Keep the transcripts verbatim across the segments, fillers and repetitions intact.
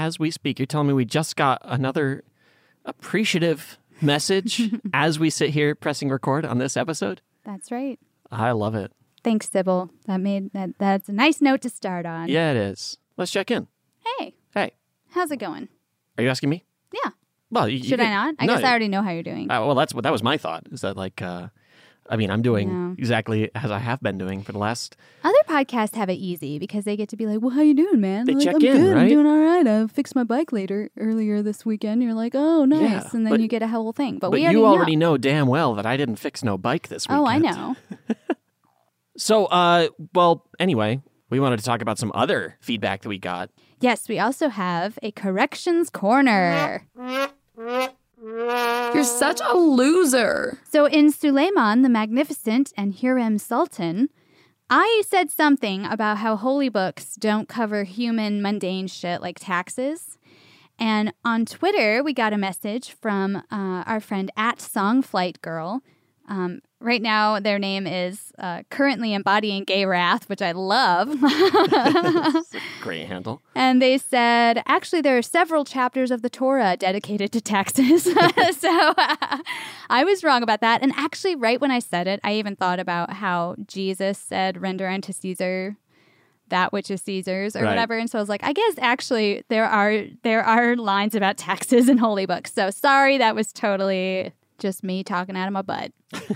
as we speak. You're telling me we just got another appreciative message as we sit here pressing record on this episode? That's right. I love it. Thanks, Sybil. That made that. That's a nice note to start on. Yeah, it is. Let's check in. Hey. Hey. How's it going? Are you asking me? Yeah. Well, you, should you, I not? I no, guess I already know how you're doing. Uh, well, that's what that was my thought. Is that like, uh, I mean, I'm doing No. exactly as I have been doing for the last. Other podcasts have it easy because they get to be like, "Well, how you doing, man?" They like, check I'm in, good. right? I'm doing all right. I fixed my bike later earlier this weekend. You're like, "Oh, nice," Yeah, and then but- you get a whole thing. But, But we already you already know. know damn well that I didn't fix no bike this weekend. Oh, I know. So, uh, well, anyway, we wanted to talk about some other feedback that we got. Yes, we also have a corrections corner. You're such a loser. So in Suleiman the Magnificent and Hurrem Sultan, I said something about how holy books don't cover human mundane shit like taxes. And on Twitter, we got a message from uh, our friend at Songflight Girl. Um, right now, their name is uh, currently embodying gay wrath, which I love. Great handle. And they said, actually, there are several chapters of the Torah dedicated to taxes. so uh, I was wrong about that. And actually, right when I said it, I even thought about how Jesus said, render unto Caesar that which is Caesar's or Right. whatever. And so I was like, I guess actually there are there are lines about taxes in holy books. So sorry, that was totally just me talking out of my butt,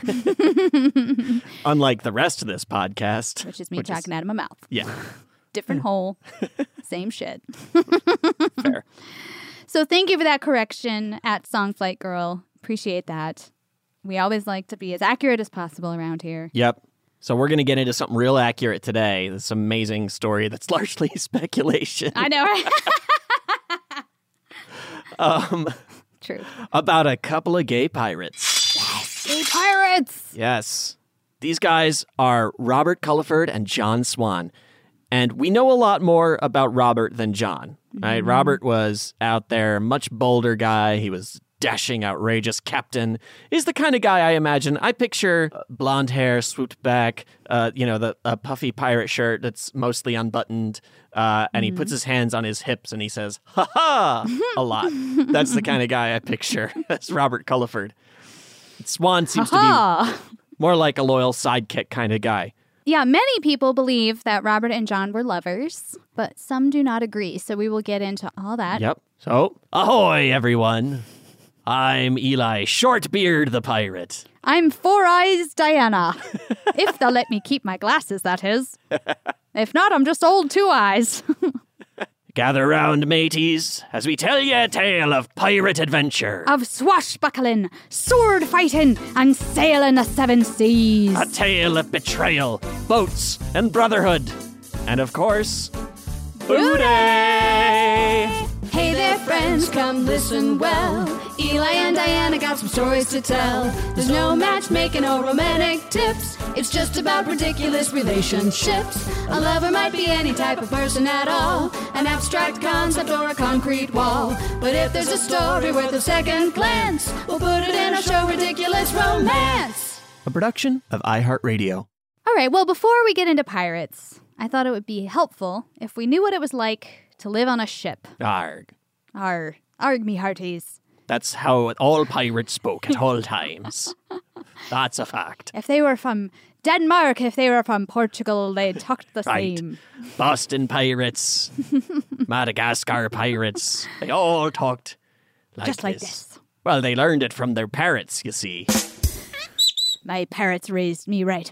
Unlike the rest of this podcast. which is me Which is- talking out of my mouth. Yeah, Different hole, same shit. fair. So thank you for that correction at Songflight Girl. Appreciate that. We always like to be as accurate as possible around here. Yep. So we're going to get into something real accurate today. This amazing story that's largely speculation. I know, right? um, True. about a couple of gay pirates. Gay pirates! Yes. These guys are Robert Culliford and John Swan. And we know a lot more about Robert than John. Right? Mm-hmm. Robert was out there, much bolder guy. He was dashing, outrageous captain. He's the kind of guy I imagine. I picture uh, blonde hair, swooped back, uh, you know, the a puffy pirate shirt that's mostly unbuttoned, uh, and he puts his hands on his hips and he says, "Ha ha!" a lot. That's the kind of guy I picture. That's Robert Culliford. Swan seems to Ha! be more like a loyal sidekick kind of guy. Yeah, many people believe that Robert and John were lovers, but some do not agree. So we will get into all that. Yep. So, ahoy, everyone. I'm Eli Shortbeard the pirate. I'm Four Eyes Diana. If they'll let me keep my glasses, that is. If not, I'm just old Two Eyes. Gather round, mateys, as we tell ye a tale of pirate adventure. Of swashbuckling, sword fighting, and sailing the seven seas. A tale of betrayal, boats, and brotherhood. And of course, booty! Hey there, friends, come listen well. Eli and Diana got some stories to tell. There's no matchmaking or romantic tips. It's just about ridiculous relationships. A lover might be any type of person at all, an abstract concept or a concrete wall. But if there's a story worth a second glance, we'll put it in our show, Ridiculous Romance. A production of iHeartRadio. All right, well, before we get into pirates, I thought it would be helpful if we knew what it was like to live on a ship. Arg. Arg. Arg, me hearties. That's how all pirates spoke at all times. That's a fact. If they were from Denmark, if they were from Portugal, they talked the Right. same. Boston pirates, Madagascar pirates, they all talked like Just like this. this. Well, they learned it from their parrots, you see. My parrots raised me right.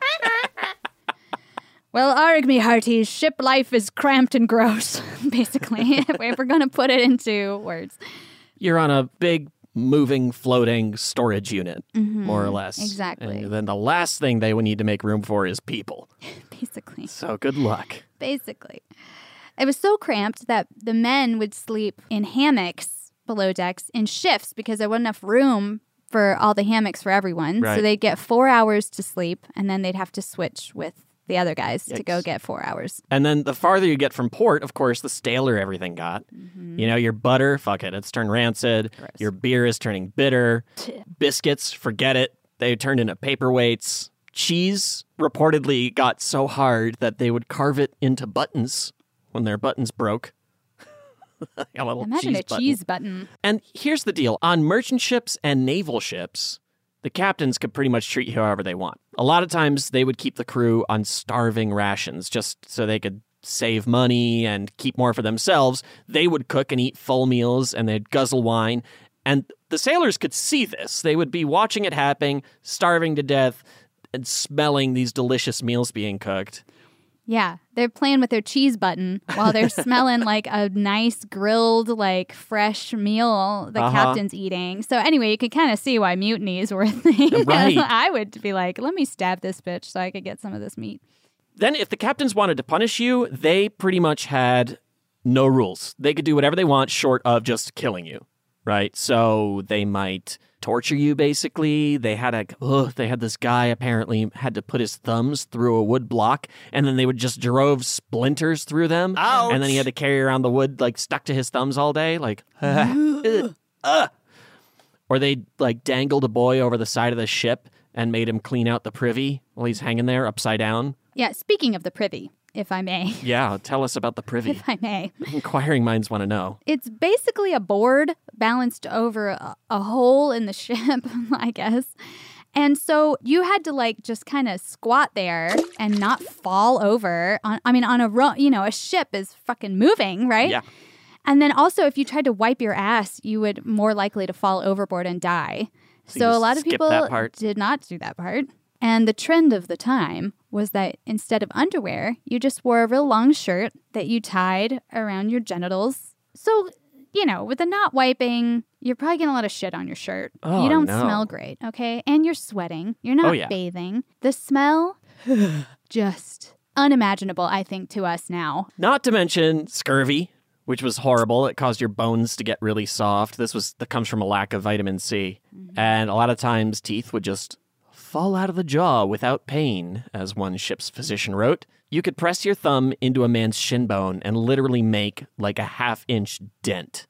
Well, arg me hearties, ship life is cramped and gross, basically, if we're going to put it into words. You're on a big, moving, floating storage unit, more or less. exactly. And then the last thing they would need to make room for is people. Basically. So good luck. Basically. It was so cramped that the men would sleep in hammocks below decks in shifts because there wasn't enough room for all the hammocks for everyone. Right. So they'd get four hours to sleep, and then they'd have to switch with the other guys to go Yikes. get four hours. And then the farther you get from port, of course, the staler everything got. You know, your butter, fuck it, it's turned rancid. Gross. Your beer is turning bitter. Biscuits, forget it. They turned into paperweights. Cheese reportedly got so hard that they would carve it into buttons when their buttons broke. a little Imagine cheese a button. cheese button. And here's the deal. On merchant ships and naval ships, the captains could pretty much treat you however they want. A lot of times they would keep the crew on starving rations just so they could save money and keep more for themselves. They would cook and eat full meals and they'd guzzle wine. And the sailors could see this. They would be watching it happening, starving to death, and smelling these delicious meals being cooked. Yeah, they're playing with their cheese button while they're smelling like a nice grilled, like fresh meal the Uh-huh. captain's eating. So anyway, you can kind of see why mutinies were a thing. Right. I would be like, let me stab this bitch so I could get some of this meat. Then if the captains wanted to punish you, they pretty much had no rules. They could do whatever they want short of just killing you, right? So they might torture you, basically. They had a ugh, they had this guy apparently had to put his thumbs through a wood block, and then they would just drove splinters through them. Ouch. And then he had to carry around the wood like stuck to his thumbs all day, like ugh, ugh. Or they like dangled a boy over the side of the ship and made him clean out the privy while he's hanging there upside down. Yeah, speaking of the privy, if I may, Yeah, tell us about the privy. if I may. Inquiring minds want to know. It's basically a board balanced over a, a hole in the ship, I guess. And so you had to like just kind of squat there and not fall over. On, I mean, on a ro- you know, a ship is fucking moving, right? Yeah. And then also, if you tried to wipe your ass, you would more likely to fall overboard and die. So So, you a lot of skip people that part? did not do that part. And the trend of the time was that instead of underwear, you just wore a real long shirt that you tied around your genitals. So, you know, with the not wiping, you're probably getting a lot of shit on your shirt. Oh, you don't no. smell great, okay? And you're sweating. You're not Oh, yeah. bathing. The smell, just unimaginable, I think, to us now. Not to mention scurvy, which was horrible. It caused your bones to get really soft. This was that comes from a lack of vitamin C. Mm-hmm. And a lot of times teeth would just fall out of the jaw without pain, as one ship's physician wrote. You could press your thumb into a man's shin bone and literally make like a half inch dent.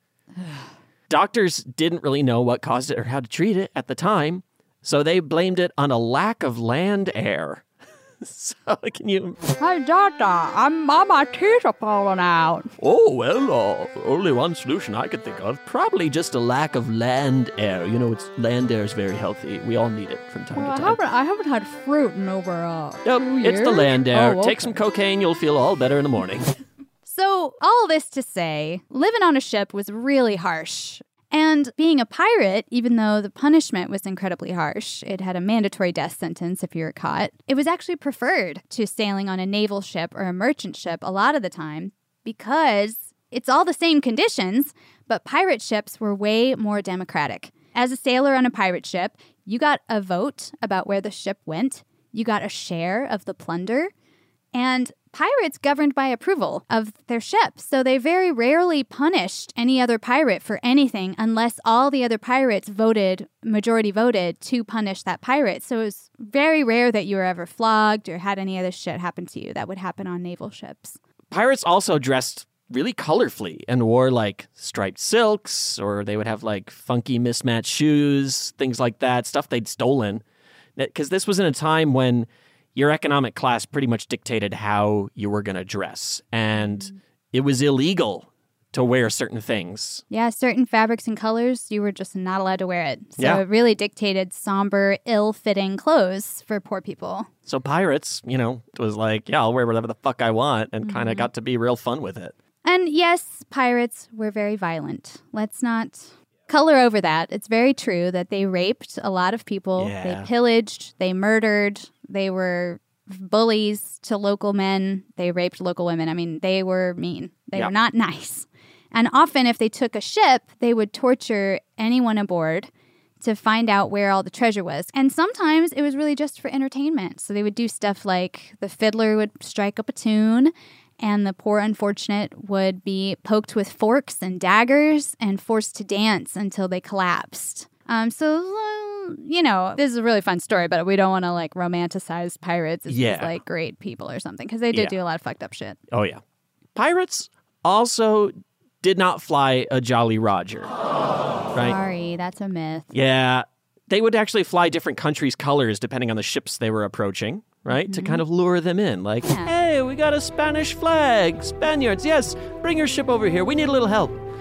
Doctors didn't really know what caused it or how to treat it at the time, so they blamed it on a lack of land air. So can you... Hey, doctor, I'm, my teeth are falling out. Oh, well, uh, only one solution I could think of. Probably just a lack of land air. You know, it's land air is very healthy. We all need it from time Well, I to time. haven't, I haven't had fruit in over uh, Nope, two it's the years. land air. Oh, Take okay. some cocaine, you'll feel all better in the morning. So, all this to say, living on a ship was really harsh. And being a pirate, even though the punishment was incredibly harsh, it had a mandatory death sentence if you were caught, it was actually preferred to sailing on a naval ship or a merchant ship a lot of the time because it's all the same conditions, but pirate ships were way more democratic. As a sailor on a pirate ship, you got a vote about where the ship went, you got a share of the plunder, and pirates governed by approval of their ship. So they very rarely punished any other pirate for anything unless all the other pirates voted, majority voted, to punish that pirate. So it was very rare that you were ever flogged or had any other shit happen to you that would happen on naval ships. Pirates also dressed really colorfully and wore like striped silks, or they would have like funky mismatched shoes, things like that, stuff they'd stolen. Because this was in a time when your economic class pretty much dictated how you were going to dress. And it was illegal to wear certain things. Yeah, certain fabrics and colors, you were just not allowed to wear it. So Yeah. it really dictated somber, ill-fitting clothes for poor people. So pirates, you know, it was like, yeah, I'll wear whatever the fuck I want, and kind of got to be real fun with it. And yes, pirates were very violent. Let's not color over that. It's very true that they raped a lot of people. Yeah. They pillaged, they murdered, they were bullies to local men, they raped local women. I mean, they were mean. They Yeah. were not nice. And often, if they took a ship, they would torture anyone aboard to find out where all the treasure was. And sometimes it was really just for entertainment. So they would do stuff like the fiddler would strike up a tune, and the poor unfortunate would be poked with forks and daggers and forced to dance until they collapsed. Um, so, uh, you know, this is a really fun story, but we don't want to like romanticize pirates as Yeah. just, like great people or something, because they did Yeah. do a lot of fucked up shit. Oh, yeah. Pirates also did not fly a Jolly Roger, right? Sorry, that's a myth. Yeah. They would actually fly different countries' colors depending on the ships they were approaching, right? To kind of lure them in. Like, Yeah. hey, we got a Spanish flag. Spaniards, yes, bring your ship over here. We need a little help.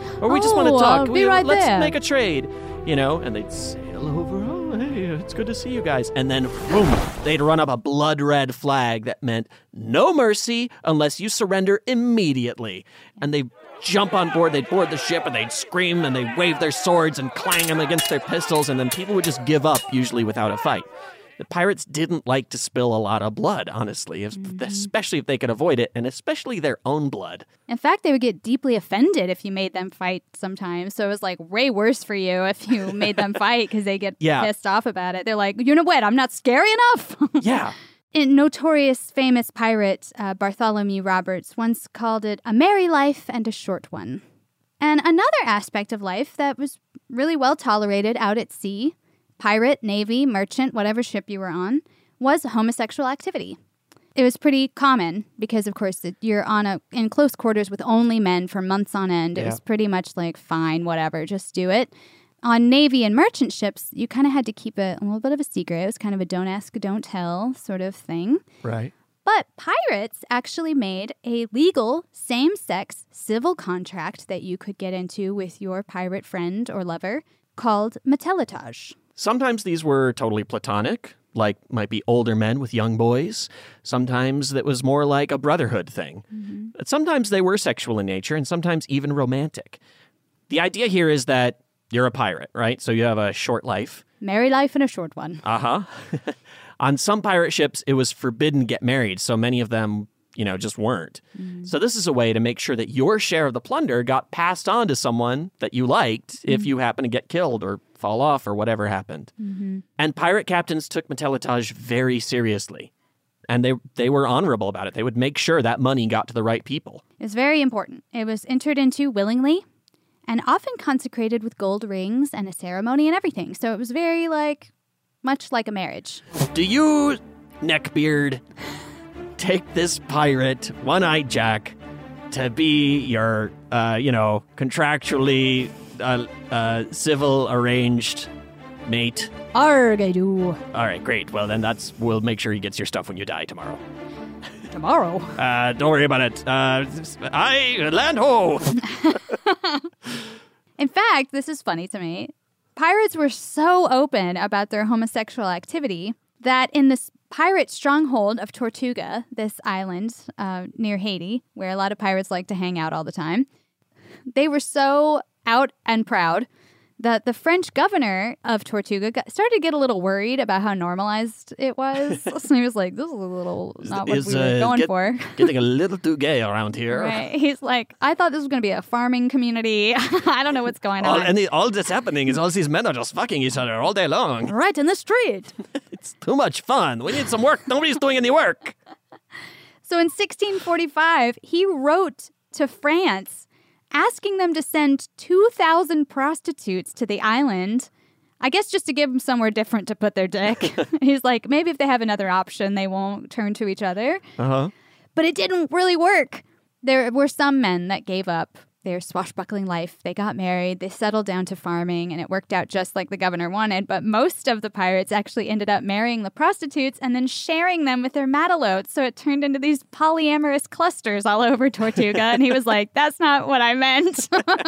Or we just want to Oh, talk. I'll be We- right let's there." make a trade. You know, and they'd sail over. Oh, hey, it's good to see you guys. And then, boom, they'd run up a blood red flag that meant no mercy unless you surrender immediately. And they jump on board, they'd board the ship, and they'd scream, and they'd wave their swords and clang them against their pistols, and then people would just give up, usually without a fight. The pirates didn't like to spill a lot of blood, honestly, if, Mm-hmm. especially if they could avoid it, and especially their own blood. In fact, they would get deeply offended if you made them fight sometimes. So it was like way worse for you if you made them fight because they get Yeah. pissed off about it. They're like, you know what? I'm not scary enough. Yeah. In notorious famous pirate uh, Bartholomew Roberts once called it a merry life and a short one. And another aspect of life that was really well tolerated out at sea, pirate, navy, merchant, whatever ship you were on, was homosexual activity. It was pretty common because, of course, it, you're on a in close quarters with only men for months on end. It Yeah. was pretty much like, fine, whatever, just do it. On navy and merchant ships, you kind of had to keep it a little bit of a secret. It was kind of a don't ask, don't tell sort of thing. Right. But pirates actually made a legal same-sex civil contract that you could get into with your pirate friend or lover called matelotage. Sometimes these were totally platonic, like might be older men with young boys. Sometimes that was more like a brotherhood thing. But sometimes they were sexual in nature, and sometimes even romantic. The idea here is that you're a pirate, right? So you have a short life. Merry life and a short one. Uh-huh. On some pirate ships, it was forbidden to get married, so many of them, you know, just weren't. So this is a way to make sure that your share of the plunder got passed on to someone that you liked if you happen to get killed or fall off or whatever happened. And pirate captains took matelotage very seriously. And they they were honorable about it. They would make sure that money got to the right people. It was very important. It was entered into willingly and often consecrated with gold rings and a ceremony and everything. So it was very, like, much like a marriage. Do you, Neckbeard, take this pirate, One-Eyed Jack, to be your, uh, you know, contractually uh, uh, civil arranged mate? Arg, I do. All right, great. Well, then that's we'll make sure he gets your stuff when you die tomorrow. Tomorrow. Uh, don't worry about it. Uh, I land ho. In fact, this is funny to me. Pirates were so open about their homosexual activity that in this pirate stronghold of Tortuga, this island uh, near Haiti, where a lot of pirates like to hang out all the time, they were so out and proud that the French governor of Tortuga got, started to get a little worried about how normalized it was. So he was like, this is a little not what Is, we were uh, going get- for. Getting a little too gay around here. Right. He's like, I thought this was going to be a farming community. I don't know what's going All, on. and the, all that's happening is all these men are just fucking each other all day long. Right in the street. It's too much fun. We need some work. Nobody's doing any work. So in sixteen forty-five, he wrote to France asking them to send two thousand prostitutes to the island, I guess just to give them somewhere different to put their dick. He's like, maybe if they have another option, they won't turn to each other. Uh-huh. But it didn't really work. There were some men that gave up their swashbuckling life. They got married, they settled down to farming, and it worked out just like the governor wanted. But most of the pirates actually ended up marrying the prostitutes and then sharing them with their matelotes. So it turned into these polyamorous clusters all over Tortuga. And he was like, that's not what I meant.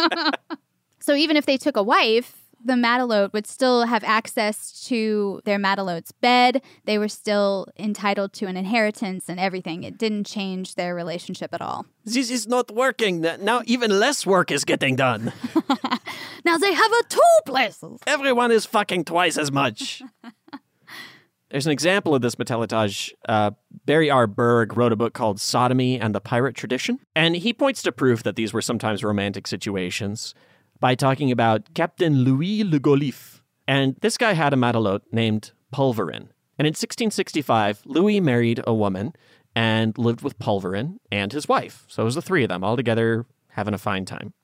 So even if they took a wife, the matelote would still have access to their matelote's bed. They were still entitled to an inheritance and everything. It didn't change their relationship at all. This is not working. Now even less work is getting done. Now they have a two places. Everyone is fucking twice as much. There's an example of this matelotage. Uh, Barry R. Berg wrote a book called Sodomy and the Pirate Tradition. And he points to proof that these were sometimes romantic situations by talking about Captain Louis Le Golif. And this guy had a matelote named Pulverin. And in sixteen sixty-five, Louis married a woman and lived with Pulverin and his wife. So it was the three of them all together having a fine time.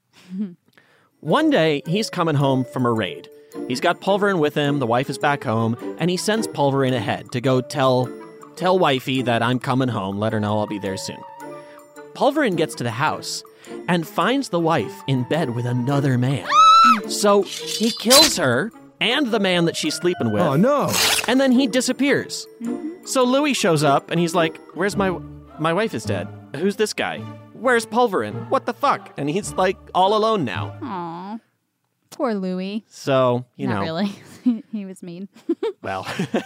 One day, he's coming home from a raid. He's got Pulverin with him, the wife is back home, and he sends Pulverin ahead to go tell tell wifey that I'm coming home, let her know I'll be there soon. Pulverin gets to the house and finds the wife in bed with another man. So he kills her and the man that she's sleeping with. Oh, no. And then he disappears. So Louis shows up and he's like, where's my my wife is dead. Who's this guy? where's Pulverin? What the fuck? And he's like all alone now. Aw. Poor Louis. So, you Not know. really. He was mean. Well.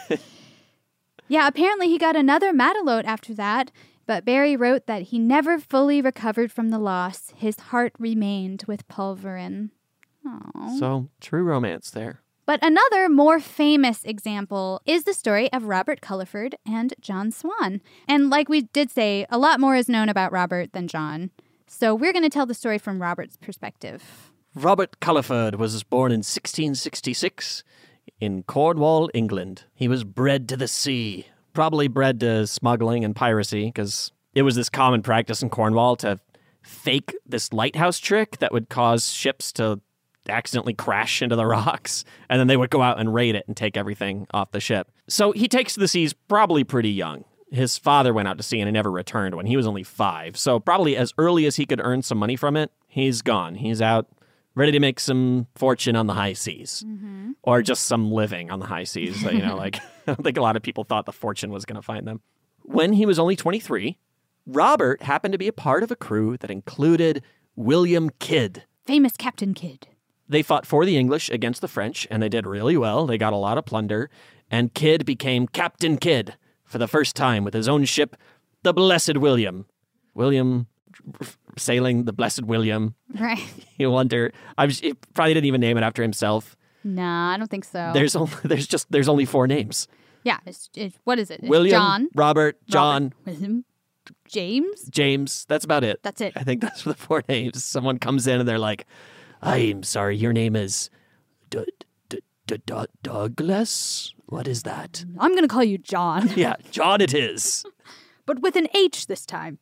Yeah, apparently he got another Matelote after that, but Barry wrote that he never fully recovered from the loss. His heart remained with Pulverin. Aww. So, true romance there. But another more famous example is the story of Robert Culliford and John Swan. And like we did say, a lot more is known about Robert than John. So we're going to tell the story from Robert's perspective. Robert Culliford was born in sixteen sixty-six in Cornwall, England. He was bred to the sea, probably bred to smuggling and piracy, because it was this common practice in Cornwall to fake this lighthouse trick that would cause ships to accidentally crash into the rocks, and then they would go out and raid it and take everything off the ship. So he takes to the seas probably pretty young. His father went out to sea and he never returned when he was only five. So probably as early as he could earn some money from it, he's gone. He's out ready to make some fortune on the high seas, mm-hmm. or just some living on the high seas. You know, like I don't think a lot of people thought the fortune was going to find them. When he was only twenty-three, Robert happened to be a part of a crew that included William Kidd. Famous Captain Kidd. They fought for the English against the French, and they did really well. They got a lot of plunder, and Kidd became Captain Kidd for the first time with his own ship, the Blessed William. William sailing the Blessed William. Right. You wonder. I was, he probably didn't even name it after himself. Nah, I don't think so. There's only there's just there's only four names. Yeah, it's, it's, what is it? It's William, John, Robert, John, Robert, William, James. James. That's about it. That's it. I think that's the four names. Someone comes in and they're like, "I'm sorry, your name is D- D- D- D- Douglas. What is that?" I'm going to call you John. Yeah, John it is. But with an H this time.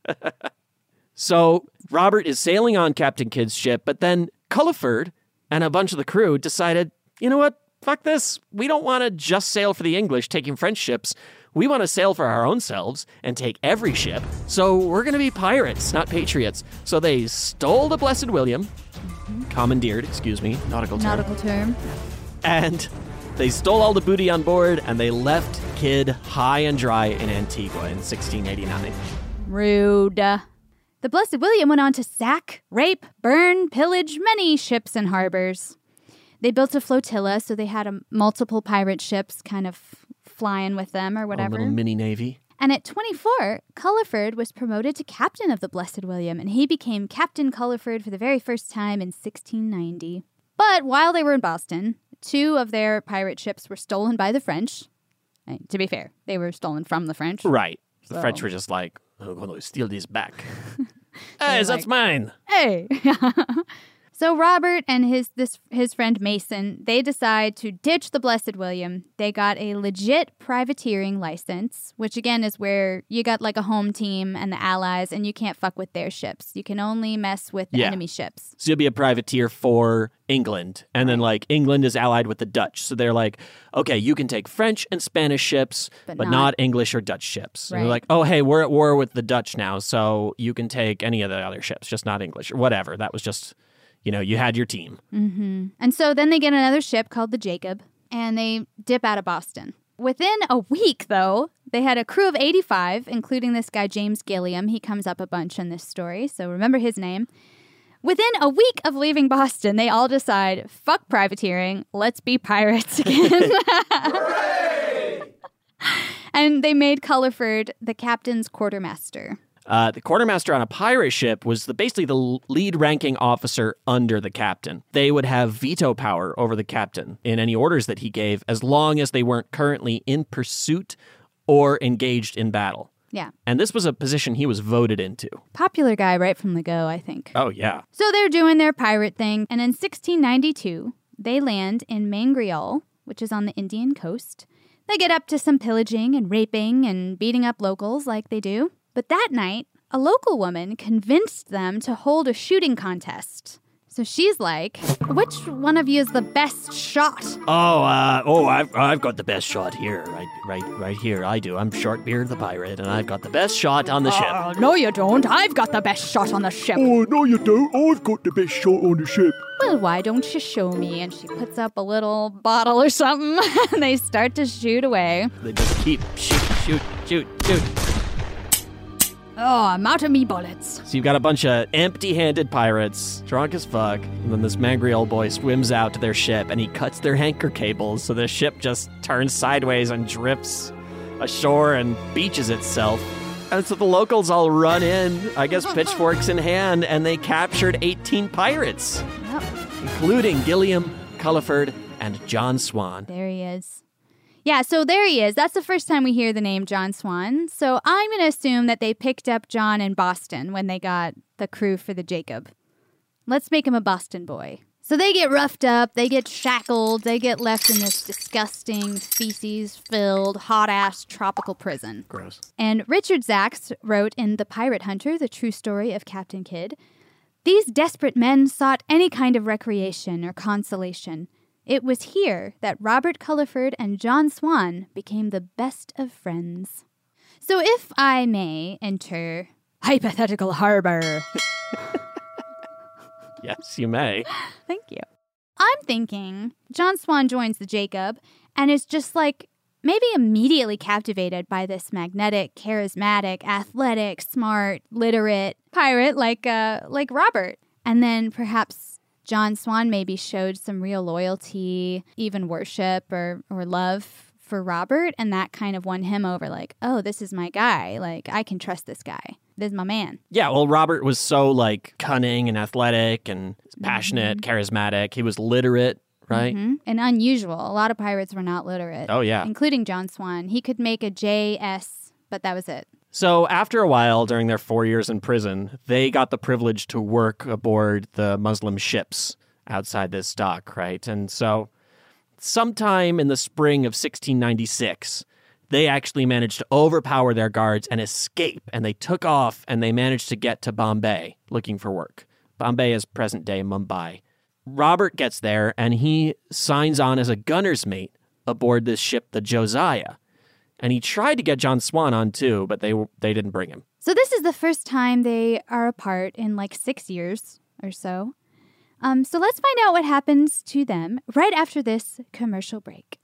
So Robert is sailing on Captain Kidd's ship, but then Culliford and a bunch of the crew decided, you know what? Fuck this. We don't want to just sail for the English taking French ships. We want to sail for our own selves and take every ship. So we're going to be pirates, not patriots. So they stole the Blessed William, mm-hmm. commandeered, excuse me, nautical term. Nautical term. And they stole all the booty on board and they left Kidd high and dry in Antigua in sixteen eighty-nine. Rude. The Blessed William went on to sack, rape, burn, pillage many ships and harbors. They built a flotilla, so they had a, multiple pirate ships kind of flying with them or whatever. A little mini navy. And at twenty-four, Culliford was promoted to captain of the Blessed William, and he became Captain Culliford for the very first time in sixteen ninety. But while they were in Boston, two of their pirate ships were stolen by the French. And to be fair, they were stolen from the French. Right. The So- French were just like, I'm going to steal these back. Hey, that's like- mine. Hey! So Robert and his this his friend Mason, they decide to ditch the Blessed William. They got a legit privateering license, which again is where you got like a home team and the allies, and you can't fuck with their ships. You can only mess with the Yeah. enemy ships. So you'll be a privateer for England. And then, like, England is allied with the Dutch. So they're like, okay, you can take French and Spanish ships, but, But not, not- English or Dutch ships. And they're Right. like, oh, hey, we're at war with the Dutch now, so you can take any of the other ships, just not English or whatever. That was just, you know, you had your team. Mm-hmm. And so then they get another ship called the Jacob, and they dip out of Boston. Within a week, though, they had a crew of eighty-five, including this guy, James Gilliam. He comes up a bunch in this story, so remember his name. Within a week of leaving Boston, they all decide, fuck privateering, let's be pirates again. And they made Culliford the captain's quartermaster. Uh, the quartermaster on a pirate ship was the, basically the l- lead-ranking officer under the captain. They would have veto power over the captain in any orders that he gave, as long as they weren't currently in pursuit or engaged in battle. Yeah. And this was a position he was voted into. Popular guy right from the go, I think. Oh, yeah. So they're doing their pirate thing, and in sixteen ninety-two, they land in Mangreal, which is on the Indian coast. They get up to some pillaging and raping and beating up locals like they do. But that night, a local woman convinced them to hold a shooting contest. So she's like, which one of you is the best shot? Oh, uh, oh, I've, I've got the best shot here, right, right, right here. I do. I'm Shortbeard the pirate, and I've got the best shot on the ship. Oh, no you don't. I've got the best shot on the ship. Oh, no you don't. I've got the best shot on the ship. Well, why don't you show me? And she puts up a little bottle or something, and they start to shoot away. They just keep shoot, shoot, shoot, shoot. Oh, I'm out of me bullets. So you've got a bunch of empty-handed pirates, drunk as fuck, and then this mangry old boy swims out to their ship, and he cuts their anchor cables, so the ship just turns sideways and drifts ashore and beaches itself. And so the locals all run in, I guess pitchforks in hand, and they captured eighteen pirates, Yep. including Gilliam, Culliford, and John Swan. There he is. Yeah, so there he is. That's the first time we hear the name John Swan. So I'm going to assume that they picked up John in Boston when they got the crew for the Jacob. Let's make him a Boston boy. So they get roughed up, they get shackled, they get left in this disgusting, feces-filled, hot-ass tropical prison. Gross. And Richard Zacks wrote in The Pirate Hunter, the true story of Captain Kidd, "These desperate men sought any kind of recreation or consolation. It was here that Robert Culliford and John Swan became the best of friends." So if I may enter hypothetical harbor. Yes, you may. Thank you. I'm thinking John Swan joins the Jacob and is just like maybe immediately captivated by this magnetic, charismatic, athletic, smart, literate pirate like uh like Robert. And then perhaps John Swan maybe showed some real loyalty, even worship or, or love for Robert, and that kind of won him over, like, oh, this is my guy. Like, I can trust this guy. This is my man. Yeah, well, Robert was so, like, cunning and athletic and passionate, mm-hmm. charismatic. He was literate, right? Mm-hmm. And unusual. A lot of pirates were not literate. Oh, yeah. Including John Swan. He could make a J S, but that was it. So after a while, during their four years in prison, they got the privilege to work aboard the Muslim ships outside this dock, right? And so sometime in the spring of sixteen ninety-six, they actually managed to overpower their guards and escape, and they took off, and they managed to get to Bombay looking for work. Bombay is present-day Mumbai. Robert gets there, and he signs on as a gunner's mate aboard this ship, the Josiah. And he tried to get John Swan on, too, but they they didn't bring him. So this is the first time they are apart in like six years or so. Um, so let's find out what happens to them right after this commercial break.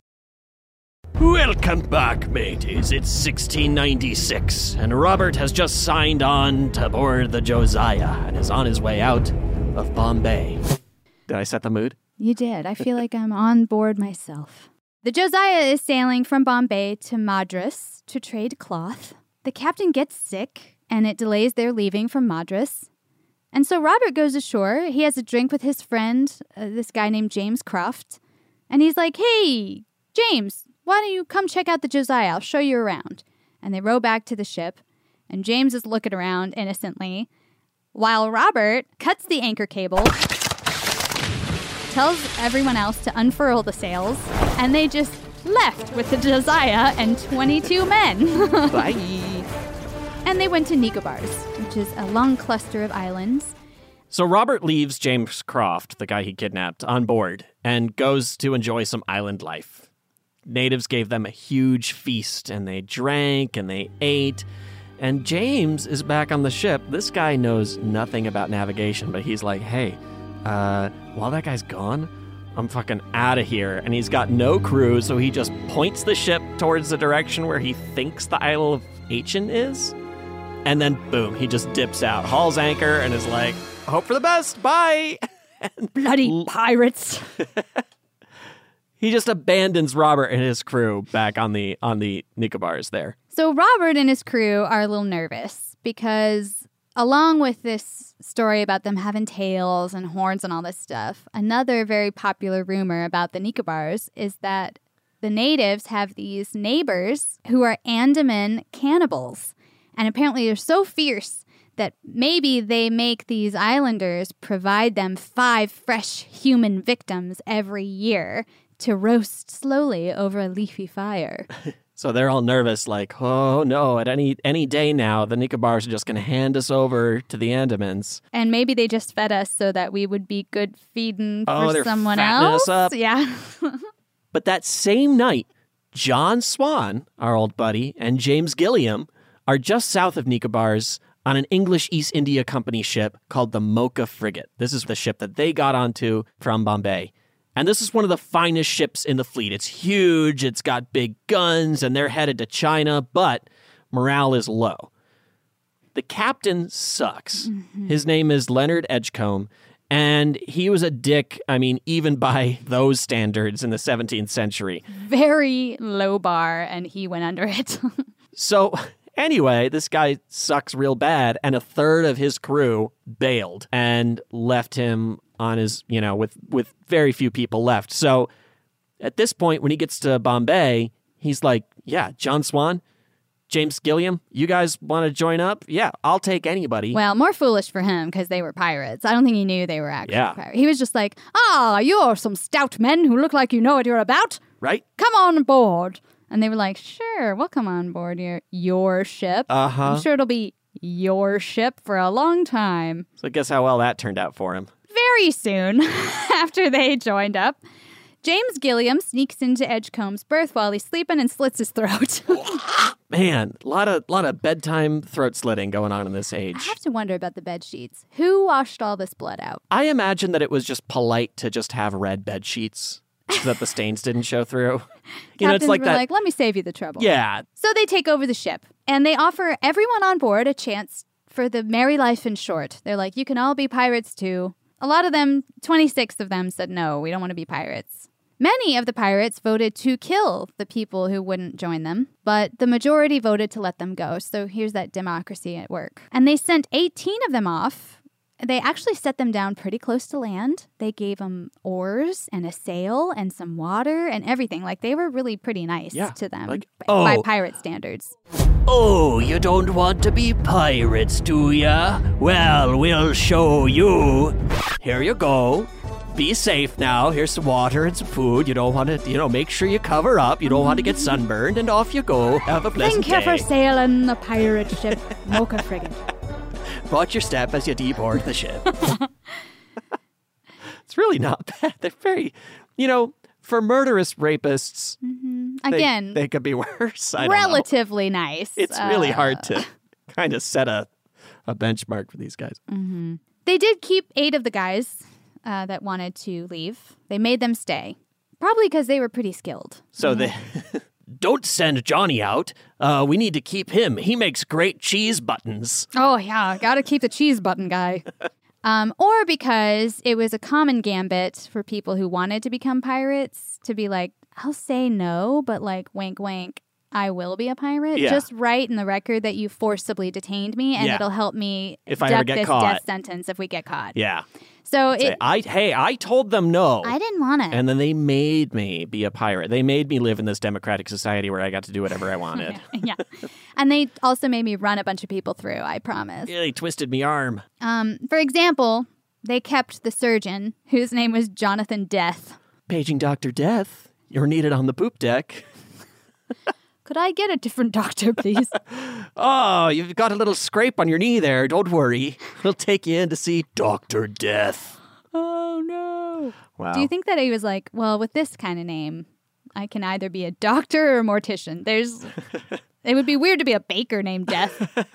Welcome back, mateys. It's sixteen ninety-six, and Robert has just signed on to board the Josiah and is on his way out of Bombay. Did I set the mood? You did. I feel like I'm on board myself. The Josiah is sailing from Bombay to Madras to trade cloth. The captain gets sick, and it delays their leaving from Madras. And so Robert goes ashore. He has a drink with his friend, uh, this guy named James Croft. And he's like, hey, James, why don't you come check out the Josiah? I'll show you around. And they row back to the ship, and James is looking around innocently, while Robert cuts the anchor cable, tells everyone else to unfurl the sails, and they just left with the Josiah and twenty-two men. Bye. And they went to Nicobars, which is a long cluster of islands. So Robert leaves James Croft, the guy he kidnapped, on board and goes to enjoy some island life. Natives gave them a huge feast, and they drank and they ate. And James is back on the ship. This guy knows nothing about navigation, but he's like, hey, uh, while that guy's gone, I'm fucking out of here. And he's got no crew, so he just points the ship towards the direction where he thinks the Isle of Achen is. And then, boom, he just dips out, hauls anchor, and is like, hope for the best, bye! Bloody l- pirates. He just abandons Robert and his crew back on the on the Nicobars there. So Robert and his crew are a little nervous because along with this story about them having tails and horns and all this stuff, another very popular rumor about the Nicobars is that the natives have these neighbors who are Andaman cannibals. And apparently they're so fierce that maybe they make these islanders provide them five fresh human victims every year to roast slowly over a leafy fire. So they're all nervous, like, oh no, at any any day now, the Nicobars are just going to hand us over to the Andamans. And maybe they just fed us so that we would be good feeding oh, for they're someone fattening else. Us up. Yeah. But that same night, John Swan, our old buddy, and James Gilliam are just south of Nicobars on an English East India Company ship called the Mocha Frigate. This is the ship that they got onto from Bombay. And this is one of the finest ships in the fleet. It's huge, it's got big guns, and they're headed to China, but morale is low. The captain sucks. Mm-hmm. His name is Leonard Edgecombe, and he was a dick, I mean, even by those standards in the seventeenth century. Very low bar, and he went under it. So anyway, this guy sucks real bad, and a third of his crew bailed and left him on his, you know, with, with very few people left. So at this point, when he gets to Bombay, he's like, yeah, John Swan, James Gilliam, you guys want to join up? Yeah, I'll take anybody. Well, more foolish for him because they were pirates. I don't think he knew they were actually yeah. pirates. He was just like, ah, you're some stout men who look like you know what you're about. Right? Come on board. And they were like, sure, we'll come on board your, your ship. Uh-huh. I'm sure it'll be your ship for a long time. So guess how well that turned out for him. Very soon after they joined up, James Gilliam sneaks into Edgecombe's berth while he's sleeping and slits his throat. Man, a lot of lot of bedtime throat slitting going on in this age. I have to wonder about the bed sheets. Who washed all this blood out? I imagine that it was just polite to just have red bed sheets so that the stains didn't show through. You know, it's like were that. like, let me save you the trouble. Yeah. So they take over the ship, and they offer everyone on board a chance for the merry life in short. They're like, you can all be pirates too. A lot of them, twenty-six of them, said no, we don't want to be pirates. Many of the pirates voted to kill the people who wouldn't join them, but the majority voted to let them go. So here's that democracy at work. And they sent eighteen of them off. They actually set them down pretty close to land. They gave them oars and a sail and some water and everything. Like, they were really pretty nice yeah, to them like, by, oh. by pirate standards. Oh, you don't want to be pirates, do ya? Well, we'll show you. Here you go. Be safe now. Here's some water and some food. You don't want to, you know, make sure you cover up. You don't want to get sunburned, and off you go. Have a pleasant Thank you day. for sailing the pirate ship, Mocha Frigate. Watch your step as you deboard the ship. It's really not bad. They're very, you know, for murderous rapists, Mm-hmm. they- Again, they, could be worse. I don't know. relatively nice. It's really Uh, hard to kind of set a, a benchmark for these guys. Mm-hmm. They did keep eight of the guys uh, that wanted to leave. They made them stay, probably because they were pretty skilled. So they Don't send Johnny out. Uh, we need to keep him. He makes great cheese buttons. Oh, yeah, gotta keep the cheese button guy. um, or because it was a common gambit for people who wanted to become pirates to be like, I'll say no, but like, wink, wink, I will be a pirate. Yeah. Just write in the record that you forcibly detained me, and Yeah. it'll help me If I duck ever get this caught. death sentence if we get caught. Yeah. So Say, it, I hey, I told them no. I didn't want it. And then they made me be a pirate. They made me live in this democratic society where I got to do whatever I wanted. yeah. And they also made me run a bunch of people through, I promise. Yeah, they twisted me arm. Um, for example, they kept the surgeon, whose name was Jonathan Death. Paging Doctor Death. You're needed on the poop deck. Could I get a different doctor, please? Oh, you've got a little scrape on your knee there. Don't worry. We'll take you in to see Doctor Death. Oh, no. Wow. Do you think that he was like, well, with this kind of name, I can either be a doctor or a mortician? There's, it would be weird to be a baker named Death.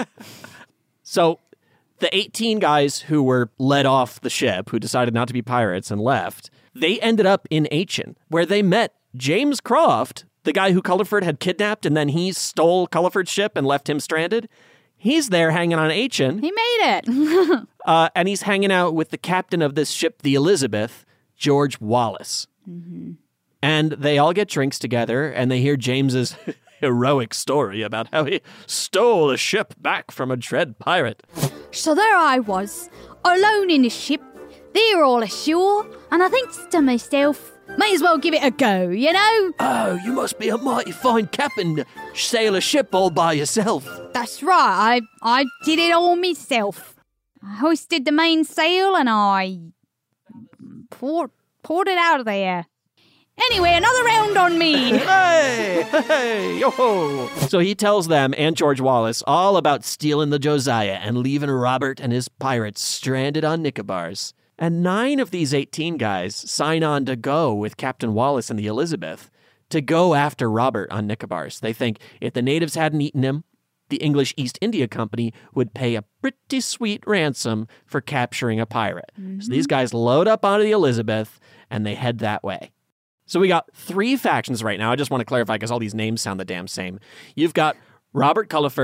So the eighteen guys who were led off the ship, who decided not to be pirates and left, they ended up in Aachen, where they met James Croft, the guy who Culliford had kidnapped, and then he stole Culliford's ship and left him stranded. He's there hanging on Aachen, He made it. uh, and he's hanging out with the captain of this ship, the Elizabeth, George Wallace. Mm-hmm. And they all get drinks together, and they hear James's heroic story about how he stole a ship back from a dread pirate. So there I was, alone in the ship. They're all ashore, and I think to myself, might as well give it a go, you know? Oh, you must be a mighty fine captain to sail a ship all by yourself. That's right, I I did it all myself. I hoisted the mainsail and I poured, poured it out of there. Anyway, another round on me. Hey, hey, yo ho. So he tells them and George Wallace all about stealing the Josiah and leaving Robert and his pirates stranded on Nicobars. And nine of these eighteen guys sign on to go with Captain Wallace and the Elizabeth to go after Robert on Nicobars. They think if the natives hadn't eaten him, the English East India Company would pay a pretty sweet ransom for capturing a pirate. Mm-hmm. So these guys load up onto the Elizabeth and they head that way. So we got three factions right now. I just want to clarify because all these names sound the damn same. You've got Robert Culliford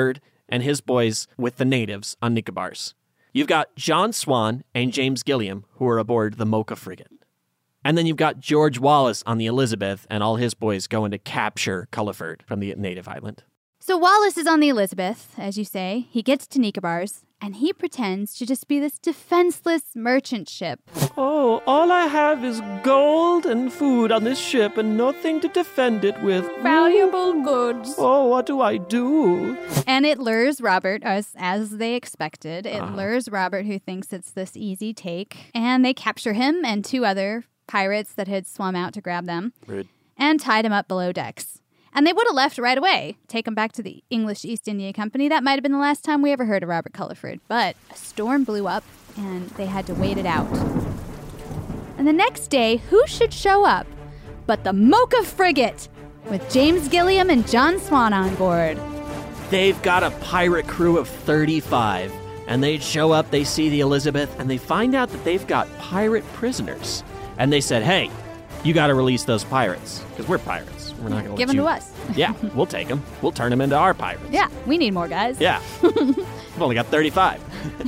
and his boys with the natives on Nicobars. You've got John Swan and James Gilliam, who are aboard the Mocha frigate. And then you've got George Wallace on the Elizabeth and all his boys going to capture Culliford from the native island. So Wallace is on the Elizabeth, as you say. He gets to Nicobars, and he pretends to just be this defenseless merchant ship. Oh, all I have is gold and food on this ship and nothing to defend it with. Valuable goods. Oh, what do I do? And it lures Robert, as, as they expected. It Uh-huh. lures Robert, who thinks it's this easy take. And they capture him and two other pirates that had swum out to grab them. Rude. And tied him up below decks. And they would have left right away, take him back to the English East India Company. That might have been the last time we ever heard of Robert Culliford. But a storm blew up, and they had to wait it out. And the next day, who should show up but the Mocha frigate, with James Gilliam and John Swan on board. They've got a pirate crew of thirty-five, and they show up, they see the Elizabeth, and they find out that they've got pirate prisoners. And they said, hey, you got to release those pirates, because we're pirates. We're not going to Give them to us. Yeah, we'll take them. We'll turn them into our pirates. Yeah, we need more guys. Yeah. We've only got thirty-five.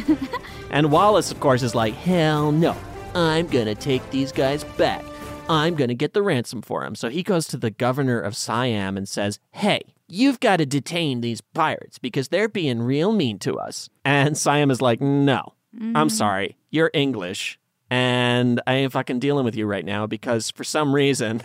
And Wallace, of course, is like, hell no. I'm going to take these guys back. I'm going to get the ransom for them. So he goes to the governor of Siam and says, hey, you've got to detain these pirates because they're being real mean to us. And Siam is like, no, mm. I'm sorry. You're English. And I ain't fucking dealing with you right now because for some reason,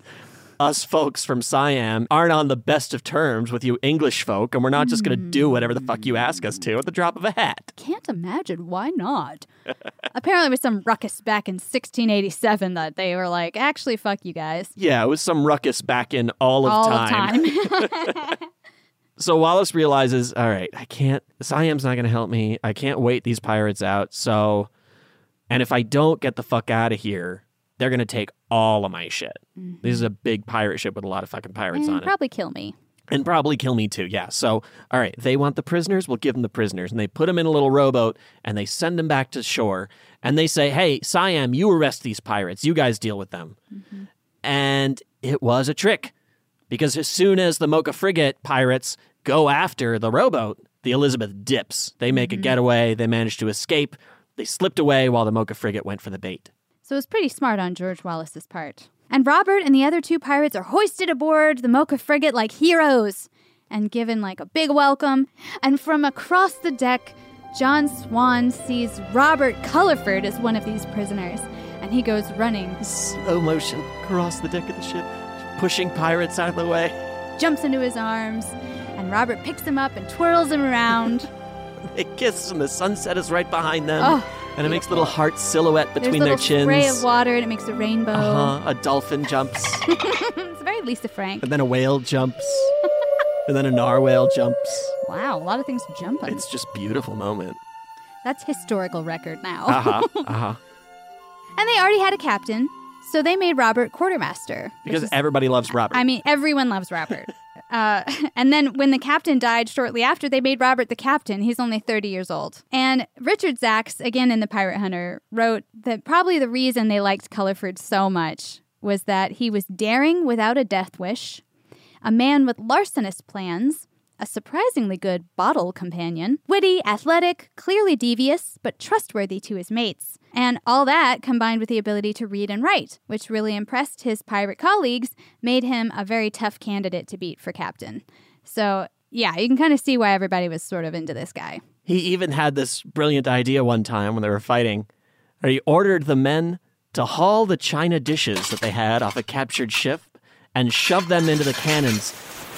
us folks from Siam aren't on the best of terms with you English folk, and we're not just going to do whatever the fuck you ask us to at the drop of a hat. Can't imagine. Why not? Apparently there was some ruckus back in sixteen eighty-seven that they were like, actually, fuck you guys. Yeah, it was some ruckus back in all of all time. Of time. So Wallace realizes, all right, I can't, Siam's not going to help me. I can't wait these pirates out. So, and if I don't get the fuck out of here, they're going to take all of my shit. Mm-hmm. This is a big pirate ship with a lot of fucking pirates and on it. Probably kill me. And probably kill me too, yeah. So, all right, they want the prisoners, we'll give them the prisoners. And they put them in a little rowboat, and they send them back to shore. And they say, hey, Siam, you arrest these pirates. You guys deal with them. Mm-hmm. And it was a trick. Because as soon as the Mocha frigate pirates go after the rowboat, the Elizabeth dips. They make mm-hmm. a getaway. They manage to escape. They slipped away while the Mocha frigate went for the bait. So it was pretty smart on George Wallace's part. And Robert and the other two pirates are hoisted aboard the Mocha frigate like heroes and given like a big welcome. And from across the deck, John Swan sees Robert Culliford as one of these prisoners. And he goes running. Slow motion across the deck of the ship, pushing pirates out of the way. Jumps into his arms, and Robert picks him up and twirls him around. They kiss, and the sunset is right behind them. Oh. And it makes a little heart silhouette between their chins. There's a little spray of water, and it makes a rainbow. Uh-huh. A dolphin jumps. It's very Lisa Frank. And then a whale jumps. And then a narwhal jumps. Wow, a lot of things jumping. It's just a beautiful moment. That's historical record now. Uh-huh, uh-huh. And they already had a captain, so they made Robert quartermaster. Because is, everybody loves Robert. I mean, everyone loves Robert. Uh, and then when the captain died shortly after, they made Robert the captain. He's only thirty years old. And Richard Zacks, again in The Pirate Hunter, wrote that probably the reason they liked Culliford so much was that he was daring without a death wish, a man with larcenous plans, a surprisingly good bottle companion, witty, athletic, clearly devious, but trustworthy to his mates. And all that, combined with the ability to read and write, which really impressed his pirate colleagues, made him a very tough candidate to beat for captain. So, yeah, you can kind of see why everybody was sort of into this guy. He even had this brilliant idea one time when they were fighting. He ordered the men to haul the china dishes that they had off a captured ship and shove them into the cannons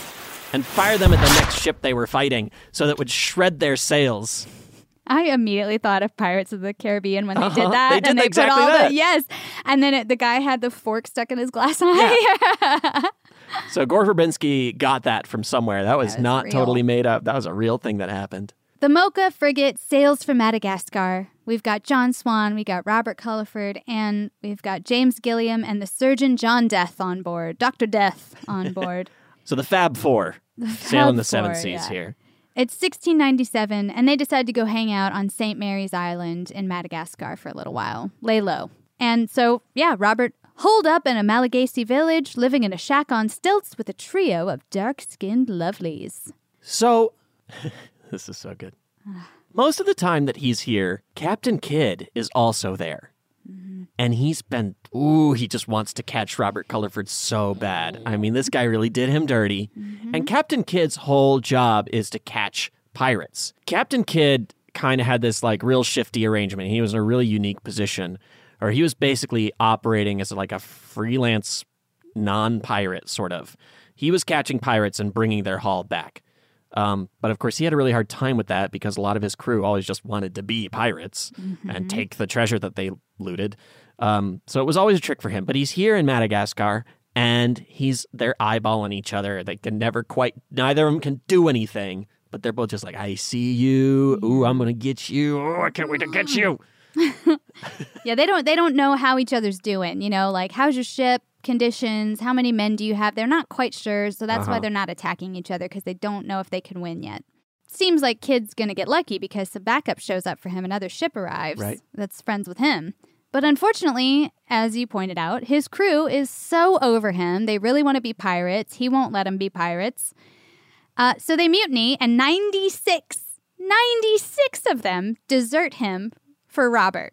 and fire them at the next ship they were fighting so that it would shred their sails. I immediately thought of Pirates of the Caribbean when they uh-huh. did that. They did and they exactly put all that. the yes. And then it, the guy had the fork stuck in his glass eye. Yeah. So Gore Verbinski got that from somewhere. That was, that was not real. totally made up. That was a real thing that happened. The Mocha frigate sails from Madagascar. We've got John Swan, we got Robert Culliford, and we've got James Gilliam and the surgeon John Death on board. Doctor Death on board. So the Fab Four the sailing Fab the seven Four, seas yeah. here. It's sixteen ninety-seven, and they decide to go hang out on Saint Mary's Island in Madagascar for a little while. Lay low. And so, yeah, Robert holed up in a Malagasy village, living in a shack on stilts with a trio of dark-skinned lovelies. So This is so good. Most of the time that he's here, Captain Kidd is also there. Mm-hmm. And he's been, ooh, he just wants to catch Robert Culliford so bad. I mean, this guy really did him dirty. Mm-hmm. And Captain Kidd's whole job is to catch pirates. Captain Kidd kind of had this like real shifty arrangement. He was in a really unique position, or he was basically operating as like a freelance non-pirate sort of. He was catching pirates and bringing their haul back. Um, but of course, he had a really hard time with that because a lot of his crew always just wanted to be pirates mm-hmm. and take the treasure that they looted. Um, so it was always a trick for him. But he's here in Madagascar, and he's they're eyeballing each other. They can never quite, neither of them can do anything, but they're both just like, I see you. Ooh, I'm going to get you. Oh, I can't wait to get you. Yeah, they don't they don't know how each other's doing. You know, like, how's your ship? Conditions, how many men do you have? They're not quite sure, so that's uh-huh. why they're not attacking each other, because they don't know if they can win yet. Seems like Kidd's gonna get lucky because some backup shows up for him, another ship arrives right. that's friends with him. But unfortunately, as you pointed out, his crew is so over him. They really want to be pirates. He won't let them be pirates. Uh, so they mutiny, and ninety-six, ninety-six of them desert him for Robert.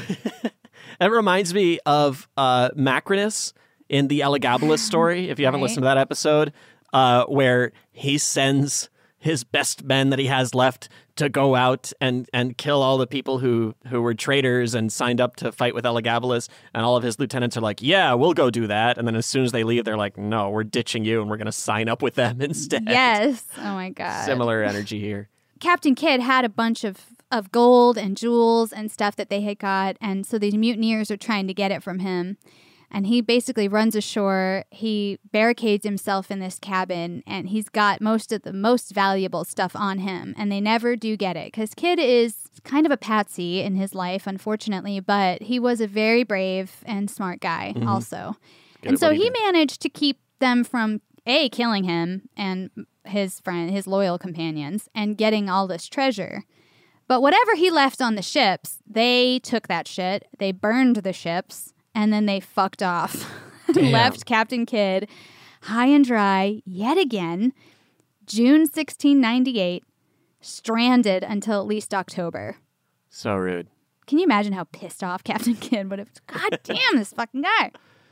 That reminds me of uh, Macrinus in the Elagabalus story, if you haven't right. listened to that episode, uh, where he sends his best men that he has left to go out and, and kill all the people who, who were traitors and signed up to fight with Elagabalus, and all of his lieutenants are like, yeah, we'll go do that. And then as soon as they leave, they're like, no, we're ditching you and we're going to sign up with them instead. Yes. Oh, my God. Similar energy here. Captain Kidd had a bunch of, of gold and jewels and stuff that they had got, and so these mutineers are trying to get it from him. And he basically runs ashore, he barricades himself in this cabin, and he's got most of the most valuable stuff on him, and they never do get it. Because Kidd is kind of a patsy in his life, unfortunately, but he was a very brave and smart guy mm-hmm. also. Good and so he, he managed to keep them from, A, killing him and his friend, his loyal companions, and getting all this treasure. But whatever he left on the ships, they took that shit, they burned the ships, and then they fucked off. Left Captain Kidd high and dry yet again, June sixteen ninety-eight, stranded until at least October. So rude. Can you imagine how pissed off Captain Kidd would have? God damn, this fucking guy.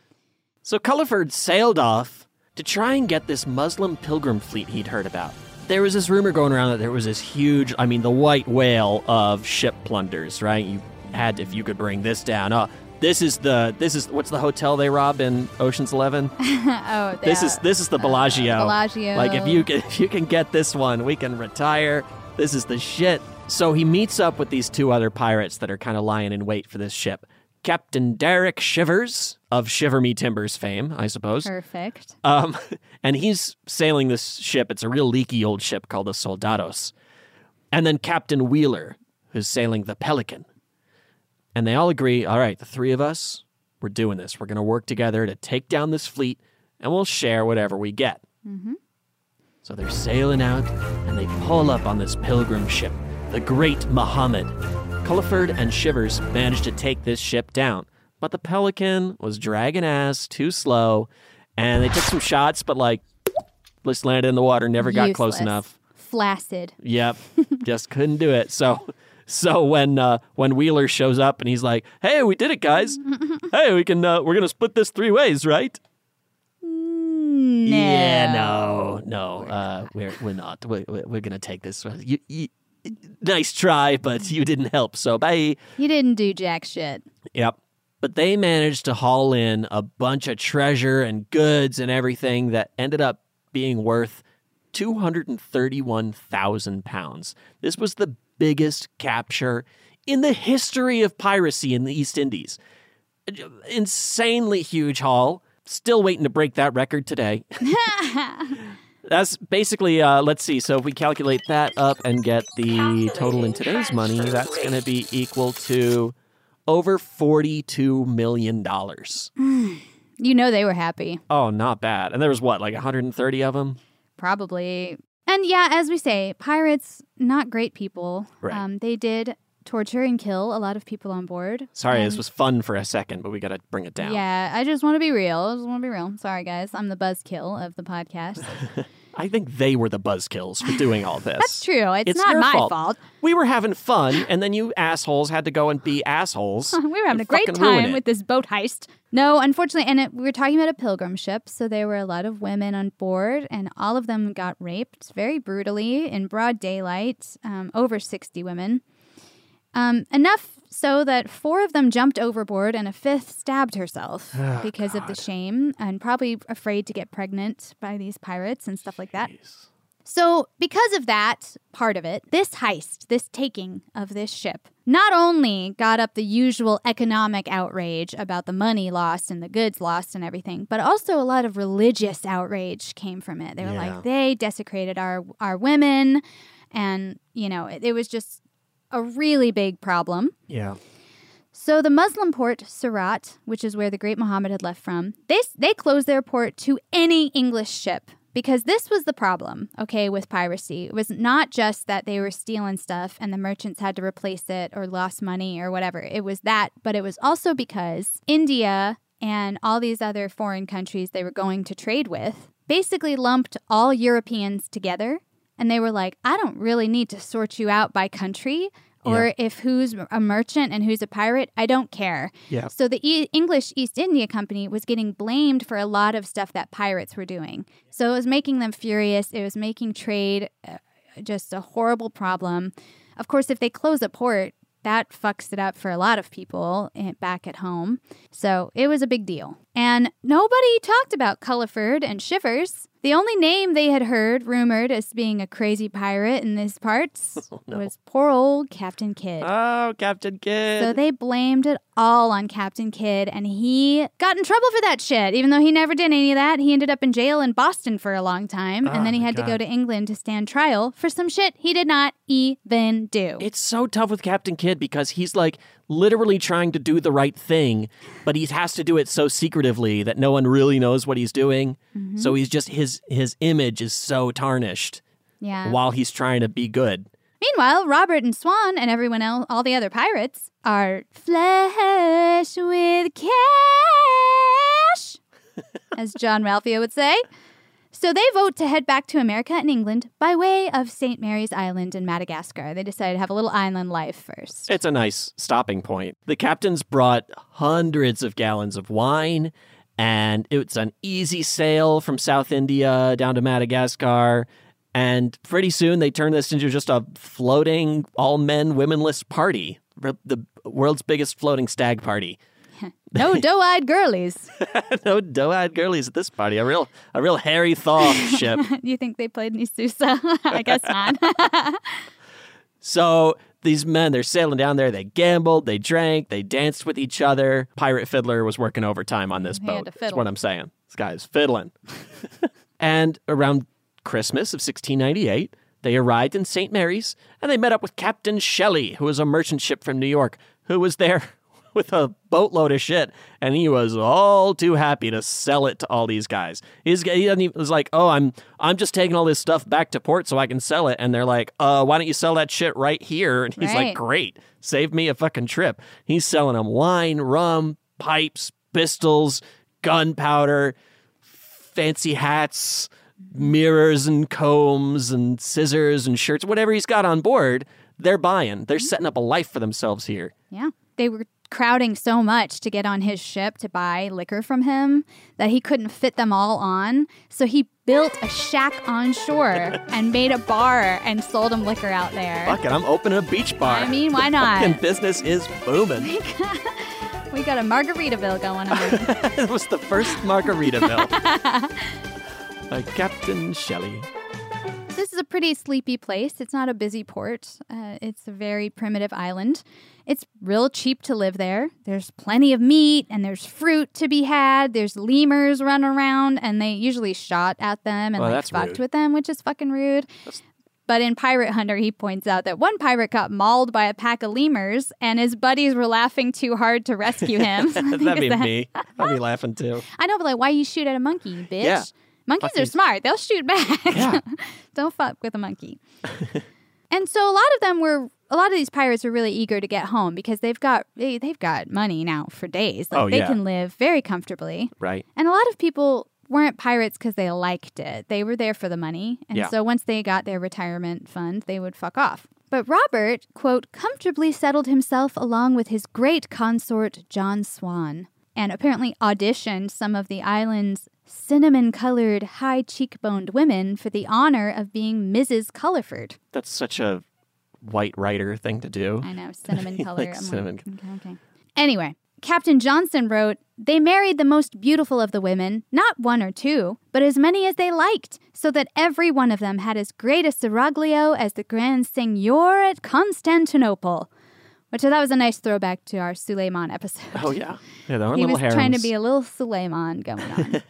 So Culliford sailed off to try and get this Muslim pilgrim fleet he'd heard about. There was this rumor going around that there was this huge, I mean, the white whale of ship plunders, right? You had, if you could bring this down. Oh, this is the, this is, what's the hotel they robbed in Ocean's Eleven? oh, This is, this is the Bellagio. Uh, Bellagio. Like, if you can, if you can get this one, we can retire. This is the shit. So he meets up with these two other pirates that are kind of lying in wait for this ship. Captain Derek Shivers of Shiver Me Timbers fame, I suppose. Perfect. Um, and he's sailing this ship. It's a real leaky old ship called the Soldados. And then Captain Wheeler, who's sailing the Pelican. And they all agree, all right, the three of us, we're doing this. We're going to work together to take down this fleet, and we'll share whatever we get. Mm-hmm. So they're sailing out, and they pull up on this pilgrim ship, the Great Muhammad. Culliford and Shivers managed to take this ship down, but the Pelican was dragging ass, too slow, and they took some shots, but like, just landed in the water, never got Useless. close enough. Flaccid. Yep, just couldn't do it. So, so when uh, when Wheeler shows up and he's like, "Hey, we did it, guys! Hey, we can uh, we're gonna split this three ways, right?" No. Yeah, no, no, uh, we're we're not. We're we're gonna take this. You, you, nice try, but you didn't help. So bye. You didn't do jack shit. Yep. But they managed to haul in a bunch of treasure and goods and everything that ended up being worth two hundred thirty-one thousand pounds. This was the biggest capture in the history of piracy in the East Indies. Insanely huge haul. Still waiting to break that record today. That's basically, uh, let's see. So if we calculate that up and get the total in today's money, that's going to be equal to over forty-two million dollars. You know they were happy. Oh, not bad. And there was what, like one hundred thirty of them? Probably. And yeah, as we say, pirates, not great people. Right. Um, they did torture and kill a lot of people on board. Sorry, and this was fun for a second, but we got to bring it down. Yeah, I just want to be real. I just want to be real. Sorry, guys. I'm the buzzkill of the podcast. I think they were the buzzkills for doing all this. That's true. It's, It's not your my fault. fault. We were having fun, and then you assholes had to go and be assholes. We were having and a great fucking ruin time it. with this boat heist. No, unfortunately, and it, we were talking about a pilgrim ship, so there were a lot of women on board, and all of them got raped very brutally in broad daylight, um, over sixty women. Um, enough so that four of them jumped overboard and a fifth stabbed herself Oh, because of the shame and probably afraid to get pregnant by these pirates and stuff like that. Jeez. So, because of that part of it, this heist, this taking of this ship, not only got up the usual economic outrage about the money lost and the goods lost and everything, but also a lot of religious outrage came from it. They were Yeah. like, they desecrated our, our women, and, you know, it, it was just a really big problem. Yeah. So the Muslim port, Surat, which is where the great Muhammad had left from, they, they closed their port to any English ship. Because this was the problem, okay, with piracy. It was not just that they were stealing stuff and the merchants had to replace it or lost money or whatever. It was that, but it was also because India and all these other foreign countries they were going to trade with basically lumped all Europeans together. And they were like, I don't really need to sort you out by country. Or Yeah. if who's a merchant and who's a pirate, I don't care. Yeah. So the e- English East India Company was getting blamed for a lot of stuff that pirates were doing. So it was making them furious. It was making trade uh, just a horrible problem. Of course, if they close a port, that fucks it up for a lot of people eh, back at home. So it was a big deal. And nobody talked about Culliford and Shivers. The only name they had heard rumored as being a crazy pirate in these parts Oh, no. was poor old Captain Kidd. Oh, Captain Kidd. So they blamed it all on Captain Kidd, and he got in trouble for that shit. Even though he never did any of that, he ended up in jail in Boston for a long time, Oh, and then he my had to God. go to England to stand trial for some shit he did not even do. It's so tough with Captain Kidd because he's like literally trying to do the right thing, but he has to do it so secretively that no one really knows what he's doing. Mm-hmm. So he's just his his image is so tarnished Yeah. while he's trying to be good. Meanwhile, Robert and Swan and everyone else, all the other pirates, are flush with cash, as John Ralphio would say. So they vote to head back to America and England by way of Saint Mary's Island in Madagascar. They decided to have a little island life first. It's a nice stopping point. The captains brought hundreds of gallons of wine, and it's an easy sail from South India down to Madagascar. And pretty soon they turned this into just a floating, all men, womenless party. The world's biggest floating stag party. No doe-eyed girlies. No doe-eyed girlies at this party. A real, a real hairy thaw ship. Do you think they played any Sousa? I guess not. So these men, they're sailing down there. They gambled, they drank, they danced with each other. Pirate Fiddler was working overtime on this He had boat. to That's fiddle. what I'm saying. This guy's fiddling. And around Christmas of sixteen ninety-eight, they arrived in Saint Mary's, and they met up with Captain Shelley, who was a merchant ship from New York, who was there with a boatload of shit, and he was all too happy to sell it to all these guys. He's, he doesn't even, was like, oh, I'm I'm just taking all this stuff back to port so I can sell it. And they're like, uh, why don't you sell that shit right here? And he's Right. like, great, save me a fucking trip. He's selling them wine, rum, pipes, pistols, gunpowder, fancy hats, mirrors and combs and scissors and shirts, whatever he's got on board, they're buying. They're setting up a life for themselves here. Yeah. They were crowding so much to get on his ship to buy liquor from him that he couldn't fit them all on. So he built a shack on shore and made a bar and sold them liquor out there. Fuck it, I'm opening a beach bar. I mean, why not? Fucking business is booming. We got a Margaritaville going on. It was the first Margaritaville. By Captain Shelley. This is a pretty sleepy place. It's not a busy port. Uh, it's a very primitive island. It's real cheap to live there. There's plenty of meat and there's fruit to be had. There's lemurs running around and they usually shot at them and Well, like that's fucked rude. with them, which is fucking rude. But in Pirate Hunter, he points out that one pirate got mauled by a pack of lemurs and his buddies were laughing too hard to rescue him. So I think That'd be it's that- me. I'd be laughing too. I know, but like, why you shoot at a monkey, you bitch? Yeah. Monkeys Fuck are these- smart. They'll shoot back. Yeah. Don't fuck with a monkey. And so a lot of them were, a lot of these pirates were really eager to get home because they've got they, they've got money now for days. Like Oh, they yeah. can live very comfortably. Right. And a lot of people weren't pirates because they liked it. They were there for the money. And Yeah. so once they got their retirement fund, they would fuck off. But Robert, quote, comfortably settled himself along with his great consort, John Swan, and apparently auditioned some of the island's cinnamon-colored, high-cheekboned women for the honor of being Missus Culliford. That's such a white writer thing to do. I know, cinnamon color. Like I'm cinnamon. Like, okay, okay. Anyway, Captain Johnson wrote, they married the most beautiful of the women, not one or two, but as many as they liked, so that every one of them had as great a seraglio as the Grand Seignior at Constantinople. Which I thought was a nice throwback to our Suleiman episode. Oh, yeah. Yeah, their own He little was harems. trying to be a little Suleiman going on.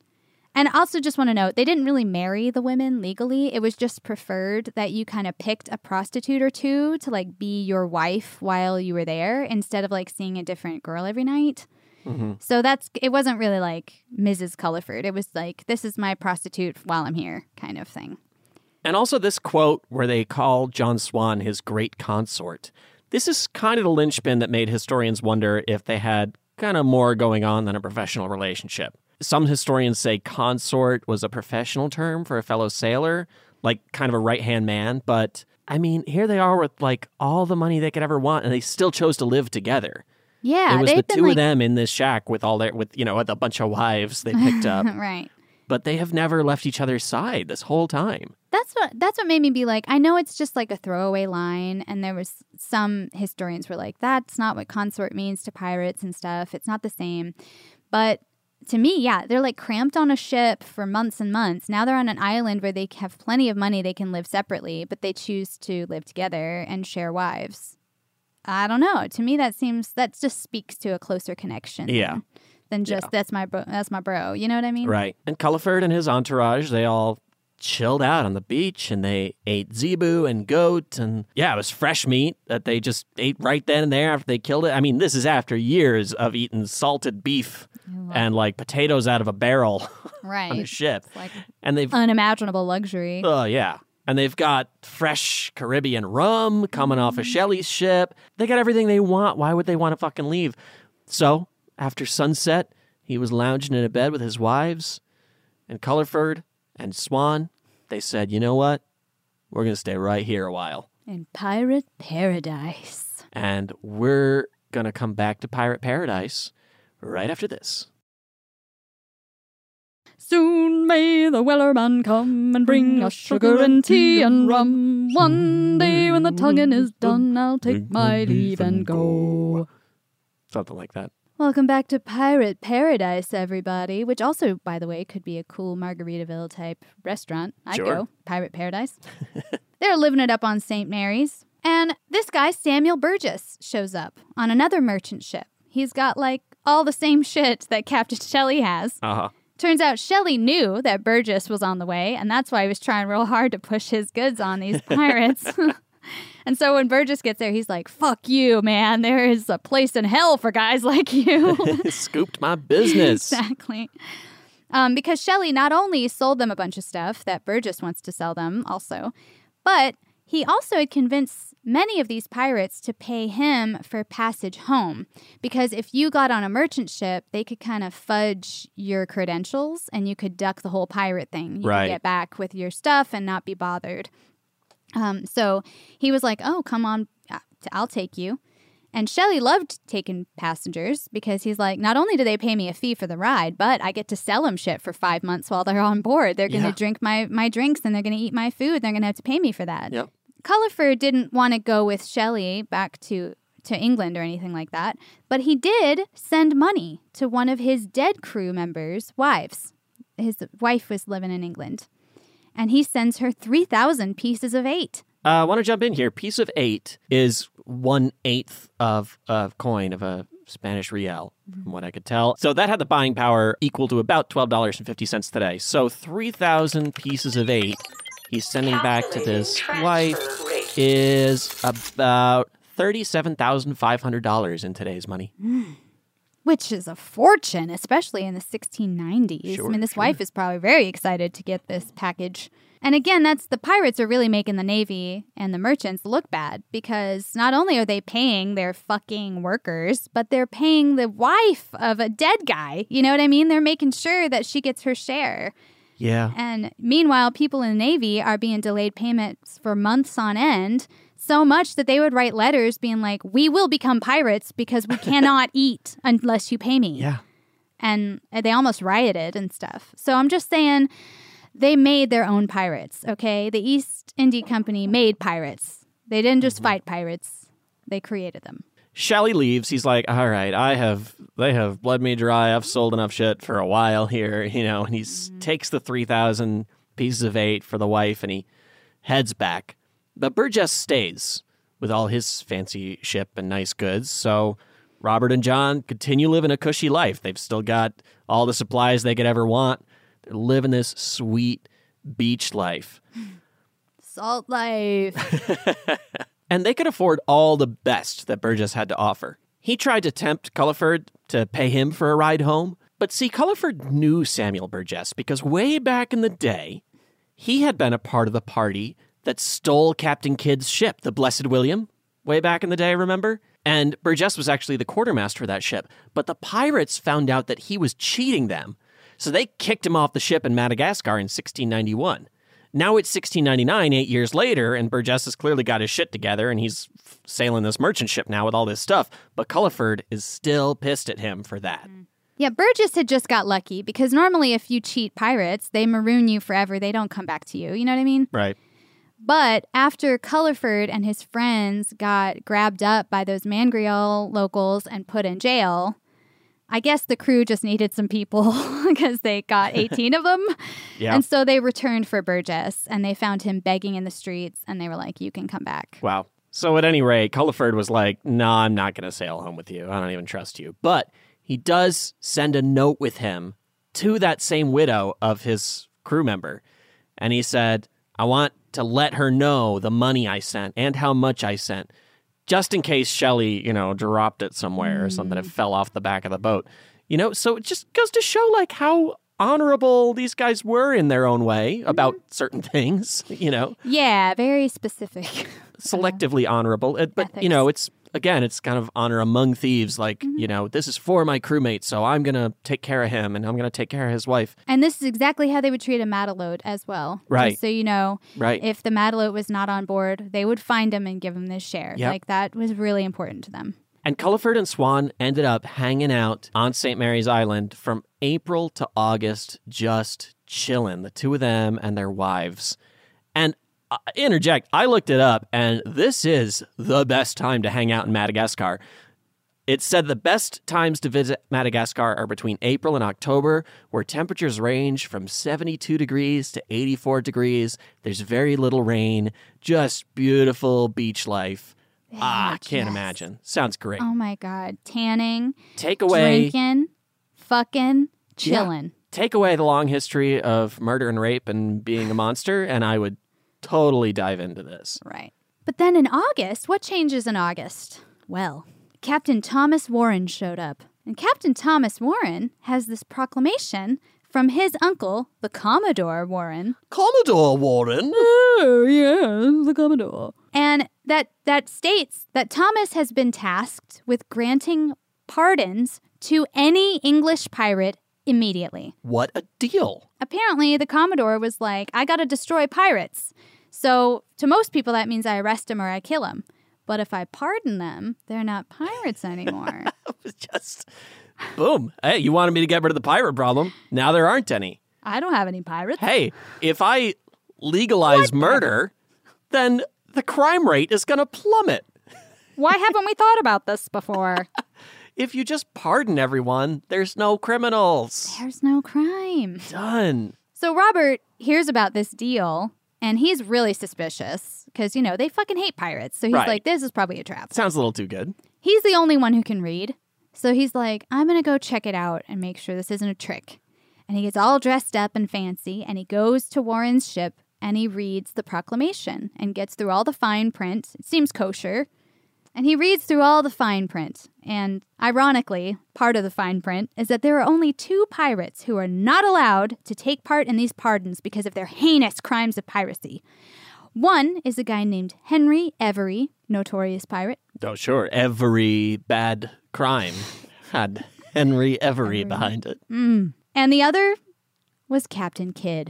And I also just want to note, they didn't really marry the women legally. It was just preferred that you kind of picked a prostitute or two to like be your wife while you were there instead of like seeing a different girl every night. Mm-hmm. So that's it wasn't really like Missus Culliford. It was like, this is my prostitute while I'm here kind of thing. And also this quote where they call John Swan his great consort. This is kind of the linchpin that made historians wonder if they had kind of more going on than a professional relationship. Some historians say consort was a professional term for a fellow sailor, like kind of a right-hand man. But, I mean, here they are with, like, all the money they could ever want, and they still chose to live together. Yeah, it was they've the been two like, of them in this shack with all their, with, you know, with a bunch of wives they picked up. right. But they have never left each other's side this whole time. That's what that's what made me be like, I know it's just like a throwaway line, and there was some historians were like, that's not what consort means to pirates and stuff. It's not the same. But to me, yeah, they're like cramped on a ship for months and months. Now they're on an island where they have plenty of money, they can live separately, but they choose to live together and share wives. I don't know. To me, that seems that just speaks to a closer connection. Yeah. Than, than just Yeah. that's my bro, that's my bro. You know what I mean? Right. And Culliford and his entourage, they all chilled out on the beach and they ate zebu and goat. And yeah, it was fresh meat that they just ate right then and there after they killed it. I mean, this is after years of eating salted beef and like potatoes out of a barrel Right. on a ship. It's like And they've, unimaginable luxury. oh, yeah. And they've got fresh Caribbean rum coming off of Shelley's ship. They got everything they want. Why would they want to fucking leave? So, after sunset, he was lounging in a bed with his wives, and Culliford and Swan, they said, you know what? We're going to stay right here a while. In pirate paradise. And we're going to come back to Pirate Paradise right after this. Soon may the Wellerman come and bring us sugar and tea and rum. One day when the tonguing is done, I'll take my leave and go. Something like that. Welcome back to Pirate Paradise, everybody. Which also, by the way, could be a cool Margaritaville type restaurant. I'd Sure. go. Pirate Paradise. They're living it up on Saint Mary's. And this guy, Samuel Burgess, shows up on another merchant ship. He's got like all the same shit that Captain Shelley has. Uh-huh. Turns out Shelley knew that Burgess was on the way, and that's why he was trying real hard to push his goods on these pirates. And so when Burgess gets there, he's like, fuck you, man. There is a place in hell for guys like you. Scooped my business. Exactly. Um, because Shelley not only sold them a bunch of stuff that Burgess wants to sell them also, but he also had convinced many of these pirates to pay him for passage home. Because if you got on a merchant ship, they could kind of fudge your credentials and you could duck the whole pirate thing. You Right. could get back with your stuff and not be bothered. Um, so he was like, oh, come on, I'll take you. And Shelley loved taking passengers because he's like, not only do they pay me a fee for the ride, but I get to sell them shit for five months while they're on board. They're going to Yeah. drink my, my drinks and they're going to eat my food. They're going to have to pay me for that. Yep. Culliford didn't want to go with Shelley back to, to England or anything like that, but he did send money to one of his dead crew members' wives. His wife was living in England. And he sends her three thousand pieces of eight. Uh, I want to jump in here. Piece of eight is one-eighth of a coin of a Spanish real, from what I could tell. So that had the buying power equal to about twelve dollars and fifty cents today. So three thousand pieces of eight he's sending back to this wife is about thirty-seven thousand five hundred dollars in today's money. which is a fortune, especially in the sixteen nineties. Sure, I mean, this sure. wife is probably very excited to get this package. And again, that's the pirates are really making the Navy and the merchants look bad because not only are they paying their fucking workers, but they're paying the wife of a dead guy. You know what I mean? They're making sure that she gets her share. Yeah. And meanwhile, people in the Navy are being delayed payments for months on end, so much that they would write letters being like, we will become pirates because we cannot eat unless you pay me. Yeah. And they almost rioted and stuff. So I'm just saying they made their own pirates, okay? The East India Company made pirates. They didn't just Mm-hmm. fight pirates. They created them. Shelley leaves. He's like, all right, I have, they have bled me dry. I've sold enough shit for a while here, you know, and he Mm-hmm. takes the three thousand pieces of eight for the wife and he heads back. But Burgess stays with all his fancy ship and nice goods. So Robert and John continue living a cushy life. They've still got all the supplies they could ever want. They're living this sweet beach life. Salt life. And they could afford all the best that Burgess had to offer. He tried to tempt Culliford to pay him for a ride home, but see, Culliford knew Samuel Burgess because way back in the day, he had been a part of the party that stole Captain Kidd's ship, the Blessed William, way back in the day, remember? And Burgess was actually the quartermaster of that ship, but the pirates found out that he was cheating them, so they kicked him off the ship in Madagascar in sixteen ninety-one. Now it's sixteen ninety-nine, eight years later, and Burgess has clearly got his shit together, and he's f- sailing this merchant ship now with all this stuff. But Culliford is still pissed at him for that. Yeah, Burgess had just got lucky because normally if you cheat pirates, they maroon you forever. They don't come back to you. You know what I mean? Right. But after Culliford and his friends got grabbed up by those Mangreal locals and put in jail, I guess the crew just needed some people because they got eighteen of them. Yeah. And so they returned for Burgess and they found him begging in the streets and they were like, you can come back. Wow. So at any rate, Culliford was like, no, nah, I'm not going to sail home with you. I don't even trust you. But he does send a note with him to that same widow of his crew member. And he said, I want to let her know the money I sent and how much I sent, just in case Shelley, you know, dropped it somewhere or something. It fell off the back of the boat. You know, so it just goes to show like how honorable these guys were in their own way about certain things, you know. Yeah, very specific. Selectively honorable. It- but, you Ethics. know, it's, again, it's kind of honor among thieves. Like, Mm-hmm. you know, this is for my crewmate, so I'm going to take care of him and I'm going to take care of his wife. And this is exactly how they would treat a Matalote as well. Right. Just so you know, Right. if the Matalote was not on board, they would find him and give him this share. Yep. Like that was really important to them. And Culliford and Swan ended up hanging out on Saint Mary's Island from April to August, just chilling, the two of them and their wives. And uh, interject, I looked it up, and this is the best time to hang out in Madagascar. It said the best times to visit Madagascar are between April and October, where temperatures range from seventy-two degrees to eighty-four degrees. There's very little rain, just beautiful beach life. Ah, much, can't yes. imagine. Sounds great. Oh my God. Tanning, Take away drinking, fucking, chilling. take away the long history of murder and rape and being a monster, and I would totally dive into this. Right. But then in August, what changes in August? Well, Captain Thomas Warren showed up. And Captain Thomas Warren has this proclamation from his uncle, the Commodore Warren. Commodore Warren? Oh, yeah, the Commodore. And that, that states that Thomas has been tasked with granting pardons to any English pirate immediately. What a deal. Apparently, the Commodore was like, I gotta destroy pirates. So to most people, that means I arrest them or I kill them. But if I pardon them, they're not pirates anymore. It was just, boom. Hey, you wanted me to get rid of the pirate problem. Now there aren't any. I don't have any pirates. Hey, if I legalize murder, then the crime rate is going to plummet. Why haven't we thought about this before? If you just pardon everyone, there's no criminals. There's no crime. Done. So Robert hears about this deal, and he's really suspicious because, you know, they fucking hate pirates. So he's Right. like, this is probably a trap. Sounds a little too good. He's the only one who can read. So he's like, I'm going to go check it out and make sure this isn't a trick. And he gets all dressed up and fancy, and he goes to Warren's ship, and he reads the proclamation and gets through all the fine print. It seems kosher. And he reads through all the fine print. And ironically, part of the fine print is that there are only two pirates who are not allowed to take part in these pardons because of their heinous crimes of piracy. One is a guy named Henry Every, notorious pirate. Oh, sure. Every bad crime had Henry Every behind it. Mm. And the other was Captain Kidd.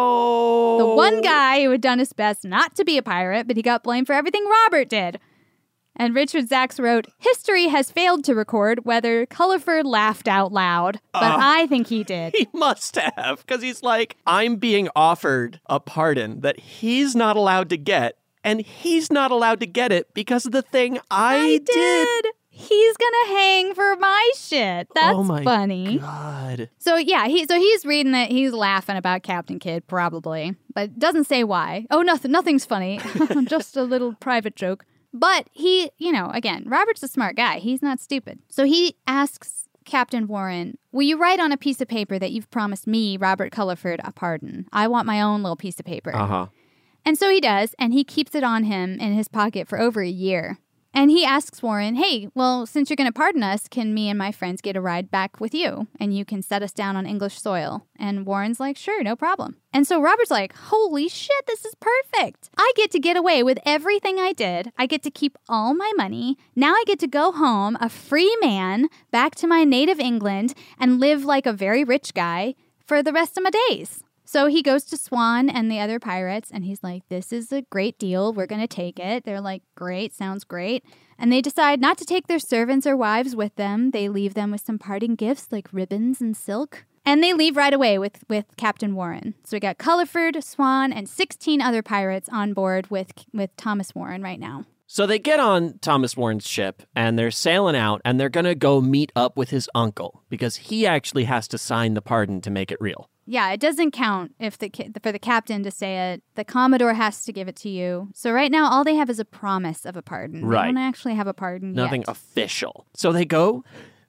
No! The one guy who had done his best not to be a pirate, but he got blamed for everything Robert did. And Richard Zacks wrote, history has failed to record whether Culliford laughed out loud, but uh, I think he did. He must have, because he's like, I'm being offered a pardon that he's not allowed to get, and he's not allowed to get it because of the thing I, I did. did. He's gonna hang for my shit. That's oh my funny. God. So yeah, he so he's reading it. He's laughing about Captain Kidd, probably, but doesn't say why. Oh, nothing. Nothing's funny. Just a little private joke. But he, you know, again, Robert's a smart guy. He's not stupid. So he asks Captain Warren, will you write on a piece of paper that you've promised me, Robert Culliford, a pardon? I want my own little piece of paper. Uh-huh. And so he does, and he keeps it on him in his pocket for over a year. And he asks Warren, hey, well, since you're going to pardon us, can me and my friends get a ride back with you? And you can set us down on English soil. And Warren's like, sure, no problem. And so Robert's like, holy shit, this is perfect. I get to get away with everything I did. I get to keep all my money. Now I get to go home, a free man, back to my native England and live like a very rich guy for the rest of my days. So he goes to Swan and the other pirates, and he's like, this is a great deal. We're going to take it. They're like, great, sounds great. And they decide not to take their servants or wives with them. They leave them with some parting gifts like ribbons and silk. And they leave right away with, with Captain Warren. So we got Culliford, Swan, and sixteen other pirates on board with, with Thomas Warren right now. So they get on Thomas Warren's ship, and they're sailing out, and they're going to go meet up with his uncle, because he actually has to sign the pardon to make it real. Yeah, it doesn't count if the for the captain to say it. The Commodore has to give it to you. So right now, all they have is a promise of a pardon. Right. They don't actually have a pardon Nothing yet. official. So they go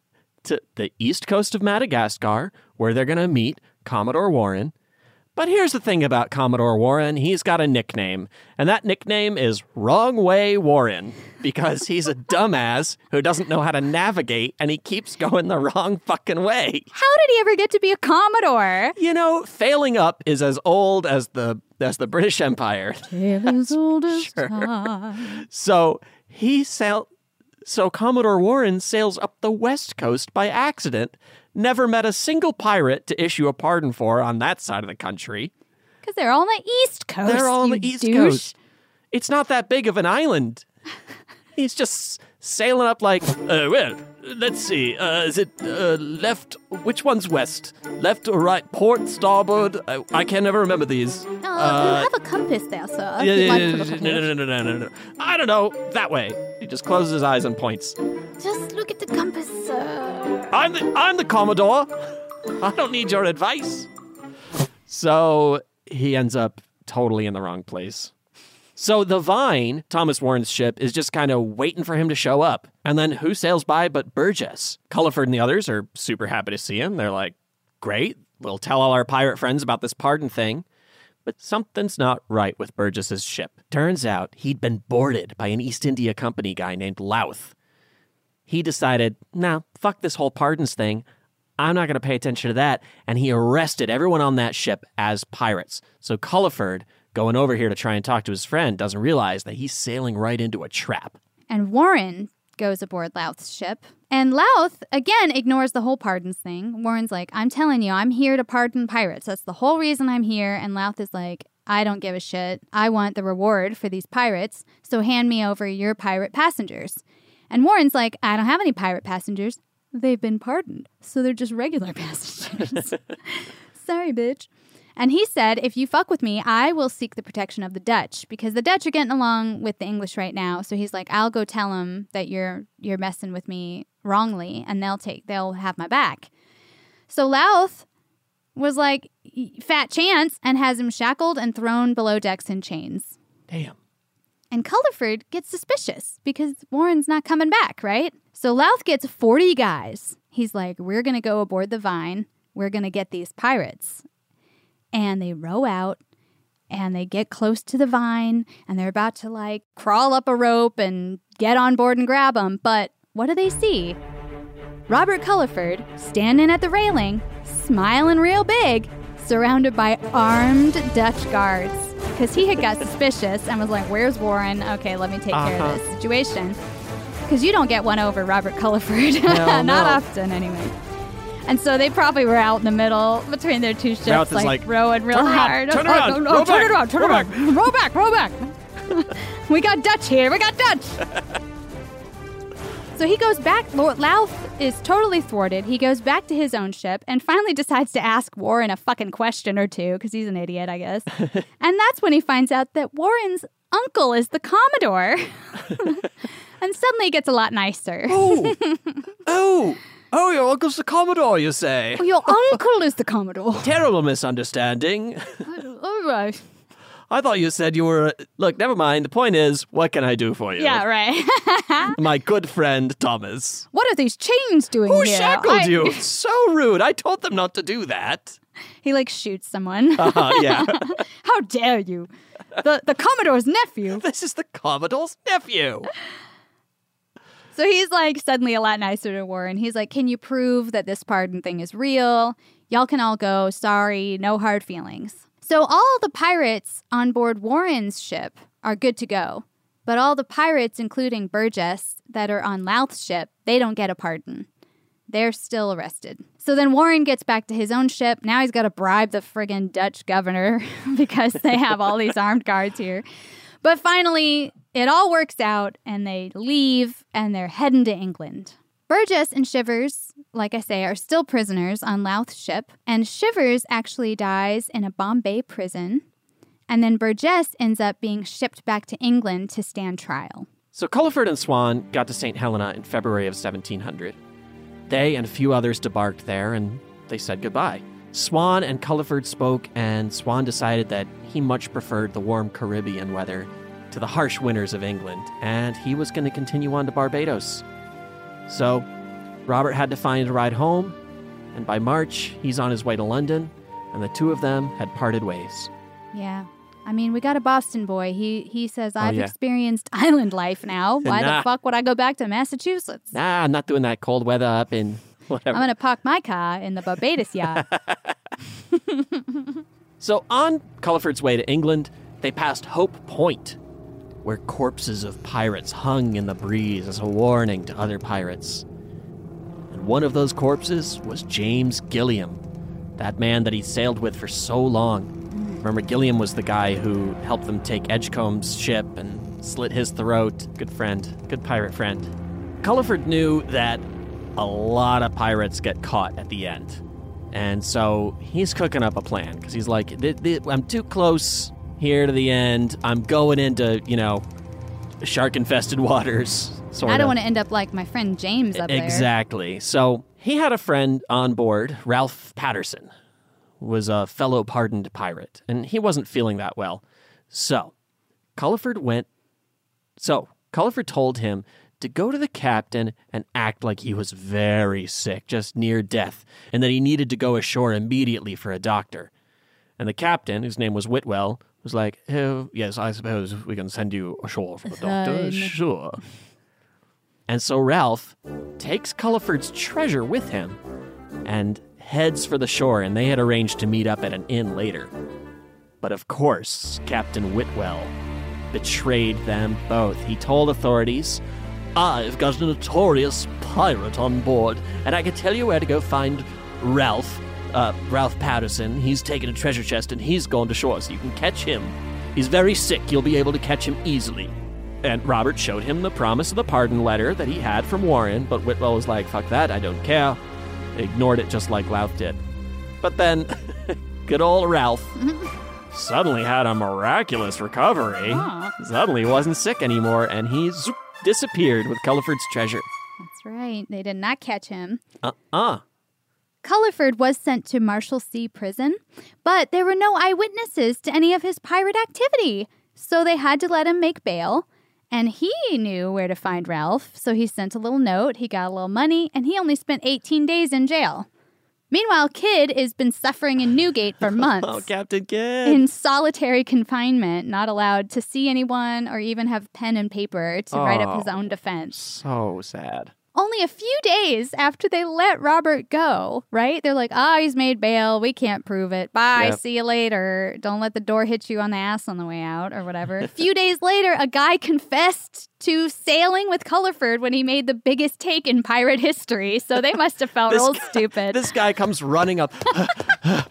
to the east coast of Madagascar, where they're going to meet Commodore Warren. But here's the thing about Commodore Warren. He's got a nickname, and that nickname is Wrong Way Warren, because he's a dumbass who doesn't know how to navigate, and he keeps going the wrong fucking way. How did he ever get to be a Commodore? You know, failing up is as old as the as the British Empire. As old as sure. time. So he sailed. So Commodore Warren sails up the west coast by accident. Never met a single pirate to issue a pardon for on that side of the country. Because they're all on the east coast. They're all on you the east douche. coast. It's not that big of an island. He's just sailing up like, uh, well, let's see. Uh, is it uh, left? Which one's west? Left or right? Port, starboard? I, I can never remember these. Uh, Uh, you have a compass there, sir. Yeah, You'd yeah, like yeah, to look at no, it. no, no, no, no, no. I don't know. That way. He just closes his eyes and points. Just look at the compass, sir. I'm the I'm the Commodore. I don't need your advice. So he ends up totally in the wrong place. So the Vine, Thomas Warren's ship, is just kind of waiting for him to show up. And then who sails by but Burgess? Culliford and the others are super happy to see him. They're like, great, we'll tell all our pirate friends about this pardon thing. But something's not right with Burgess's ship. Turns out he'd been boarded by an East India Company guy named Louth. He decided, nah, fuck this whole pardons thing. I'm not going to pay attention to that. And he arrested everyone on that ship as pirates. So Culliford, going over here to try and talk to his friend, doesn't realize that he's sailing right into a trap. And Warren goes aboard Louth's ship. And Louth, again, ignores the whole pardons thing. Warren's like, I'm telling you, I'm here to pardon pirates. That's the whole reason I'm here. And Louth is like, I don't give a shit. I want the reward for these pirates. So hand me over your pirate passengers. And Warren's like, I don't have any pirate passengers. They've been pardoned. So they're just regular passengers. Sorry, bitch. And he said, if you fuck with me, I will seek the protection of the Dutch, because the Dutch are getting along with the English right now. So he's like, I'll go tell them that you're you're messing with me wrongly, and they'll take they'll have my back. So Louth was like, fat chance, and has him shackled and thrown below decks in chains. Damn. And Culliford gets suspicious because Warren's not coming back, right? So Louth gets forty guys. He's like, we're going to go aboard the Vine. We're going to get these pirates. And they row out, And they get close to the vine, and they're about to, like, crawl up a rope and get on board and grab them. But what do they see? Robert Culliford standing at the railing, smiling real big, surrounded by armed Dutch guards. Because he had got suspicious and was like, where's Warren? Okay, let me take uh-huh. care of this situation. Because you don't get one over Robert Culliford. Not no. often, anyway. And so they probably were out in the middle between their two ships, like, like rowing real turn hard. Around, turn around, oh, no, row turn back, it around, turn row it around. Row back, row back. We got Dutch here, we got Dutch. So he goes back. Lord Louth is totally thwarted. He goes back to his own ship and finally decides to ask Warren a fucking question or two, because he's an idiot, I guess. And that's when he finds out that Warren's uncle is the Commodore. And suddenly it gets a lot nicer. Oh, oh. Oh, your uncle's the Commodore, you say? Oh, your uncle is the Commodore. Terrible misunderstanding. All right. I thought you said you were... Look, never mind. The point is, what can I do for you? Yeah, right. My good friend, Thomas. What are these chains doing Who here? Who shackled I... you? So rude. I told them not to do that. He, like, shoots someone. Uh-huh, yeah. How dare you? The, the Commodore's nephew. This is the Commodore's nephew. So he's, like, suddenly a lot nicer to Warren. He's like, can you prove that this pardon thing is real? Y'all can all go. Sorry, no hard feelings. So all the pirates on board Warren's ship are good to go. But all the pirates, including Burgess, that are on Louth's ship, they don't get a pardon. They're still arrested. So then Warren gets back to his own ship. Now he's got to bribe the friggin' Dutch governor because they have all these armed guards here. But finally, it all works out, and they leave, and they're heading to England. Burgess and Shivers, like I say, are still prisoners on Louth's ship, and Shivers actually dies in a Bombay prison, and then Burgess ends up being shipped back to England to stand trial. So Culliford and Swan got to Saint Helena in February of seventeen hundred. They and a few others debarked there, and they said goodbye. Swan and Culliford spoke, and Swan decided that he much preferred the warm Caribbean weather to the harsh winters of England, and he was going to continue on to Barbados. So Robert had to find a ride home, and by March, he's on his way to London, and the two of them had parted ways. Yeah. I mean, we got a Boston boy. He he says, I've oh, yeah. experienced island life now. Why nah. the fuck would I go back to Massachusetts? Nah, I'm not doing that cold weather up in whatever. I'm going to park my car in the Barbados yacht. So on Culliford's way to England, they passed Hope Point, where corpses of pirates hung in the breeze as a warning to other pirates. And one of those corpses was James Gilliam, that man that he sailed with for so long. Remember, Gilliam was the guy who helped them take Edgecombe's ship and slit his throat. Good friend, good pirate friend. Culliford knew that a lot of pirates get caught at the end. And so he's cooking up a plan, because he's like, I'm too close here to the end. I'm going into, you know, shark-infested waters. Sort I don't of. want to end up like my friend James up there. Exactly. So he had a friend on board, Ralph Patterson, who was a fellow pardoned pirate, and he wasn't feeling that well. So Culliford went. So Culliford told him to go to the captain and act like he was very sick, just near death, and that he needed to go ashore immediately for a doctor. And the captain, whose name was Whitwell, was like, oh, yes, I suppose we can send you ashore for the doctor. Sure. And so Ralph takes Culliford's treasure with him and heads for the shore, and they had arranged to meet up at an inn later. But of course, Captain Whitwell betrayed them both. He told authorities, I've got a notorious pirate on board, and I can tell you where to go find Ralph, uh, Ralph Patterson. He's taken a treasure chest, and he's gone to shore, so you can catch him. He's very sick. You'll be able to catch him easily. And Robert showed him the promise of the pardon letter that he had from Warren, but Whitwell was like, fuck that, I don't care. Ignored it just like Louth did. But then, good old Ralph suddenly had a miraculous recovery. Aww. Suddenly he wasn't sick anymore, and he zoop, disappeared with Culliford's treasure. That's right. They did not catch him. Uh-uh. Culliford was sent to Marshalsea Prison, but there were no eyewitnesses to any of his pirate activity, so they had to let him make bail. And he knew where to find Ralph, so he sent a little note, he got a little money, and he only spent eighteen days in jail. Meanwhile, Kidd has been suffering in Newgate for months. Oh, Captain Kidd. In solitary confinement, not allowed to see anyone or even have pen and paper to oh, write up his own defense. So sad. Only a few days after they let Robert go, right? They're like, ah, oh, he's made bail. We can't prove it. Bye. Yep. See you later. Don't let the door hit you on the ass on the way out or whatever. A few days later, a guy confessed to sailing with Culliford when he made the biggest take in pirate history. So they must have felt real guy, stupid. This guy comes running up. I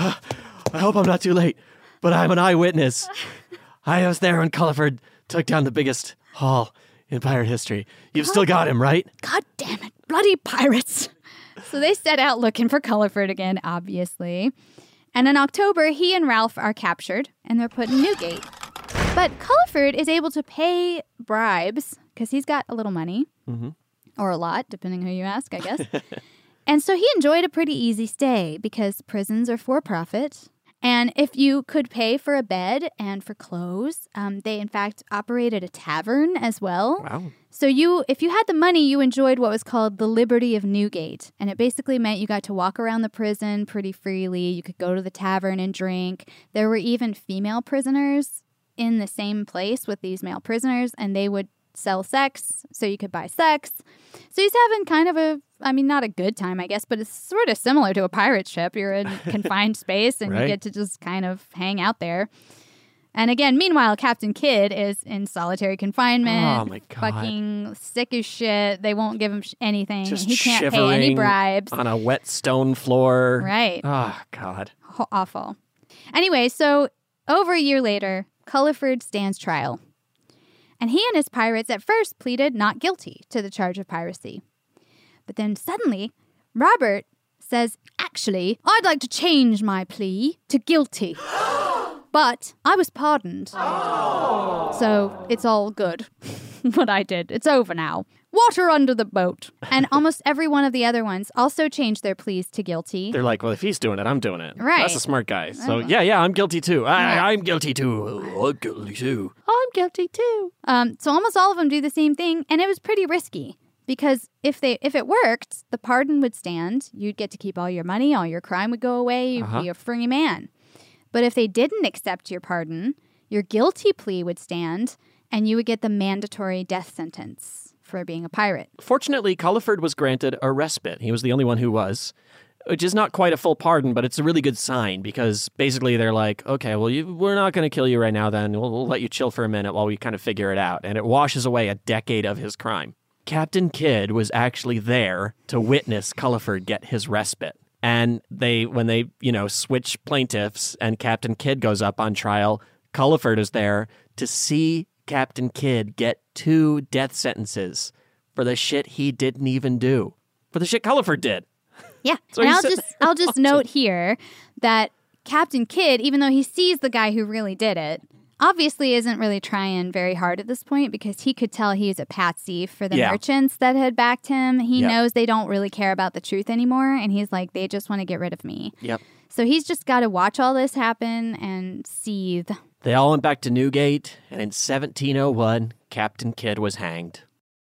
hope I'm not too late, but I'm an eyewitness. I was there when Culliford took down the biggest haul in pirate history. You've God, still got him, right? God damn it. Bloody pirates. So they set out looking for Culliford again, obviously. And in October, he and Ralph are captured, and they're put in Newgate. But Culliford is able to pay bribes, because he's got a little money. Mm-hmm. Or a lot, depending who you ask, I guess. And so he enjoyed a pretty easy stay, because prisons are for profit. And if you could pay for a bed and for clothes, um, they, in fact, operated a tavern as well. Wow. So you, if you had the money, you enjoyed what was called the Liberty of Newgate. And it basically meant you got to walk around the prison pretty freely. You could go to the tavern and drink. There were even female prisoners in the same place with these male prisoners, and they would sell sex, so you could buy sex. So he's having kind of a, I mean, not a good time, I guess, but it's sort of similar to a pirate ship. You're in confined space, and right. you get to just kind of hang out there. And again, meanwhile, Captain Kidd is in solitary confinement. Oh, my God. Fucking sick as shit. They won't give him sh- anything. Just he can't pay any bribes. On a wet stone floor. Right. Oh, God. H- awful. Anyway, so over a year later, Culliford stands trial. And he and his pirates at first pleaded not guilty to the charge of piracy. But then suddenly, Robert says, actually, I'd like to change my plea to guilty. But I was pardoned. Oh. So it's all good. What I did. It's over now. Water under the boat. And almost every one of the other ones also changed their pleas to guilty. They're like, well, if he's doing it, I'm doing it. Right. That's a smart guy. So, yeah, yeah, I'm guilty too. I, yeah. I'm guilty too. Oh, I'm guilty too. I'm guilty too. Um, so almost all of them do the same thing, and it was pretty risky. Because if they if it worked, the pardon would stand. You'd get to keep all your money. All your crime would go away. You'd uh-huh. be a free man. But if they didn't accept your pardon, your guilty plea would stand, and you would get the mandatory death sentence for being a pirate. Fortunately, Culliford was granted a respite. He was the only one who was, which is not quite a full pardon, but it's a really good sign because basically they're like, okay, well, you, we're not going to kill you right now then. We'll, we'll let you chill for a minute while we kind of figure it out. And it washes away a decade of his crime. Captain Kidd was actually there to witness Culliford get his respite. And they, when they, you know, switch plaintiffs and Captain Kidd goes up on trial, Culliford is there to see Captain Kidd get two death sentences for the shit he didn't even do. For the shit Culliford did. Yeah. So and I'll just I'll just note here that Captain Kidd, even though he sees the guy who really did it, obviously isn't really trying very hard at this point because he could tell he was a patsy for the yeah. merchants that had backed him. He yep. knows they don't really care about the truth anymore, and he's like, they just want to get rid of me. Yep. So he's just got to watch all this happen and seethe. They all went back to Newgate, and in seventeen oh one, Captain Kidd was hanged.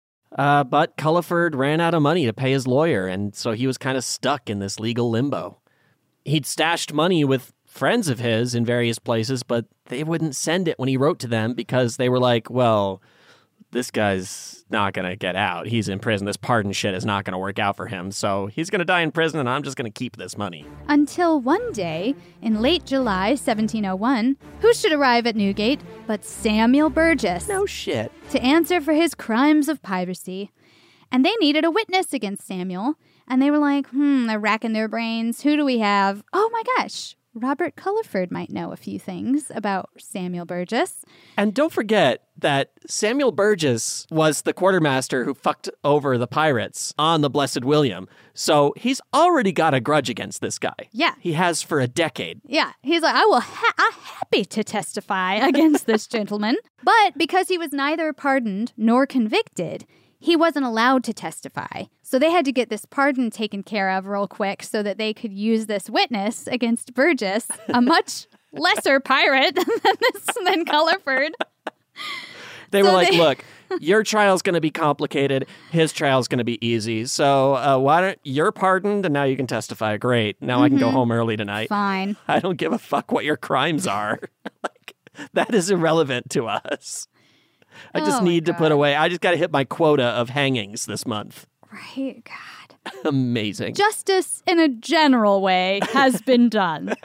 Uh, but Culliford ran out of money to pay his lawyer, and so he was kind of stuck in this legal limbo. He'd stashed money with friends of his in various places, but they wouldn't send it when he wrote to them because they were like, well, this guy's not going to get out. He's in prison. This pardon shit is not going to work out for him. So he's going to die in prison, and I'm just going to keep this money. Until one day, in late July seventeen oh one, who should arrive at Newgate but Samuel Burgess? No shit. To answer for his crimes of piracy. And they needed a witness against Samuel. And they were like, hmm, they're racking their brains. Who do we have? Oh my gosh. Robert Culliford might know a few things about Samuel Burgess. And don't forget that Samuel Burgess was the quartermaster who fucked over the pirates on the Blessed William. So he's already got a grudge against this guy. Yeah. He has for a decade. Yeah. He's like, I will ha- I'm happy to testify against this gentleman. But because he was neither pardoned nor convicted, he wasn't allowed to testify. So they had to get this pardon taken care of real quick so that they could use this witness against Burgess, a much lesser pirate than this than Culliford. They so were like, they... look, Your trial's going to be complicated. His trial's going to be easy. So uh, why don't you're pardoned and now you can testify. Great. Now I can go home early tonight. Fine. I don't give a fuck what your crimes are. Like, that is irrelevant to us. I just Oh my need to put God. away. I just got to hit my quota of hangings this month. Right? God. Amazing. Justice in a general way has been done.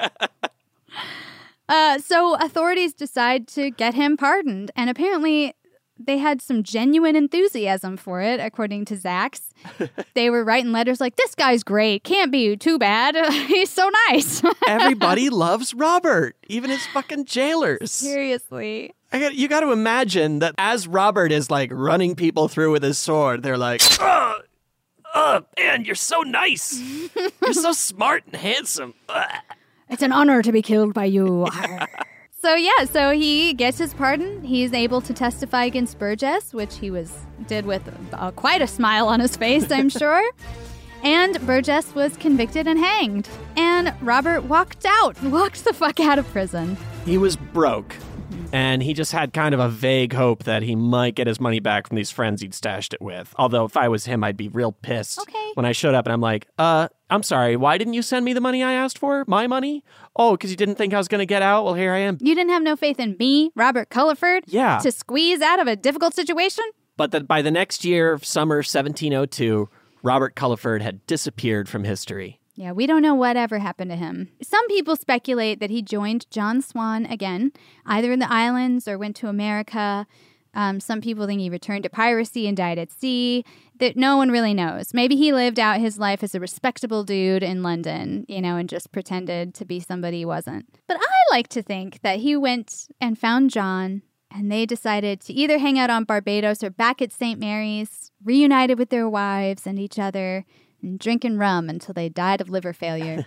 Uh, so authorities decide to get him pardoned, and apparently they had some genuine enthusiasm for it, according to Zax. They were writing letters like, this guy's great, can't be too bad, he's so nice. Everybody loves Robert, even his fucking jailers. Seriously. I got, you got to imagine that as Robert is like running people through with his sword, they're like, oh, oh man, you're so nice. You're so smart and handsome. Ugh. It's an honor to be killed by you. So yeah, so he gets his pardon. He's able to testify against Burgess, which he was did with uh, quite a smile on his face, I'm sure. And Burgess was convicted and hanged. And Robert walked out, walked the fuck out of prison. He was broke, and he just had kind of a vague hope that he might get his money back from these friends he'd stashed it with. Although if I was him, I'd be real pissed Okay. when I showed up and I'm like, uh, I'm sorry, why didn't you send me the money I asked for? My money? Oh, because you didn't think I was going to get out? Well, here I am. You didn't have no faith in me, Robert Culliford, Yeah. to squeeze out of a difficult situation? But that by the next year, summer seventeen oh two, Robert Culliford had disappeared from history. Yeah, we don't know whatever happened to him. Some people speculate that he joined John Swan again, either in the islands or went to America. Um, some people think he returned to piracy and died at sea. That no one really knows. Maybe he lived out his life as a respectable dude in London, you know, and just pretended to be somebody he wasn't. But I like to think that he went and found John, and they decided to either hang out on Barbados or back at Saint Mary's, reunited with their wives and each other, and drinking rum until they died of liver failure.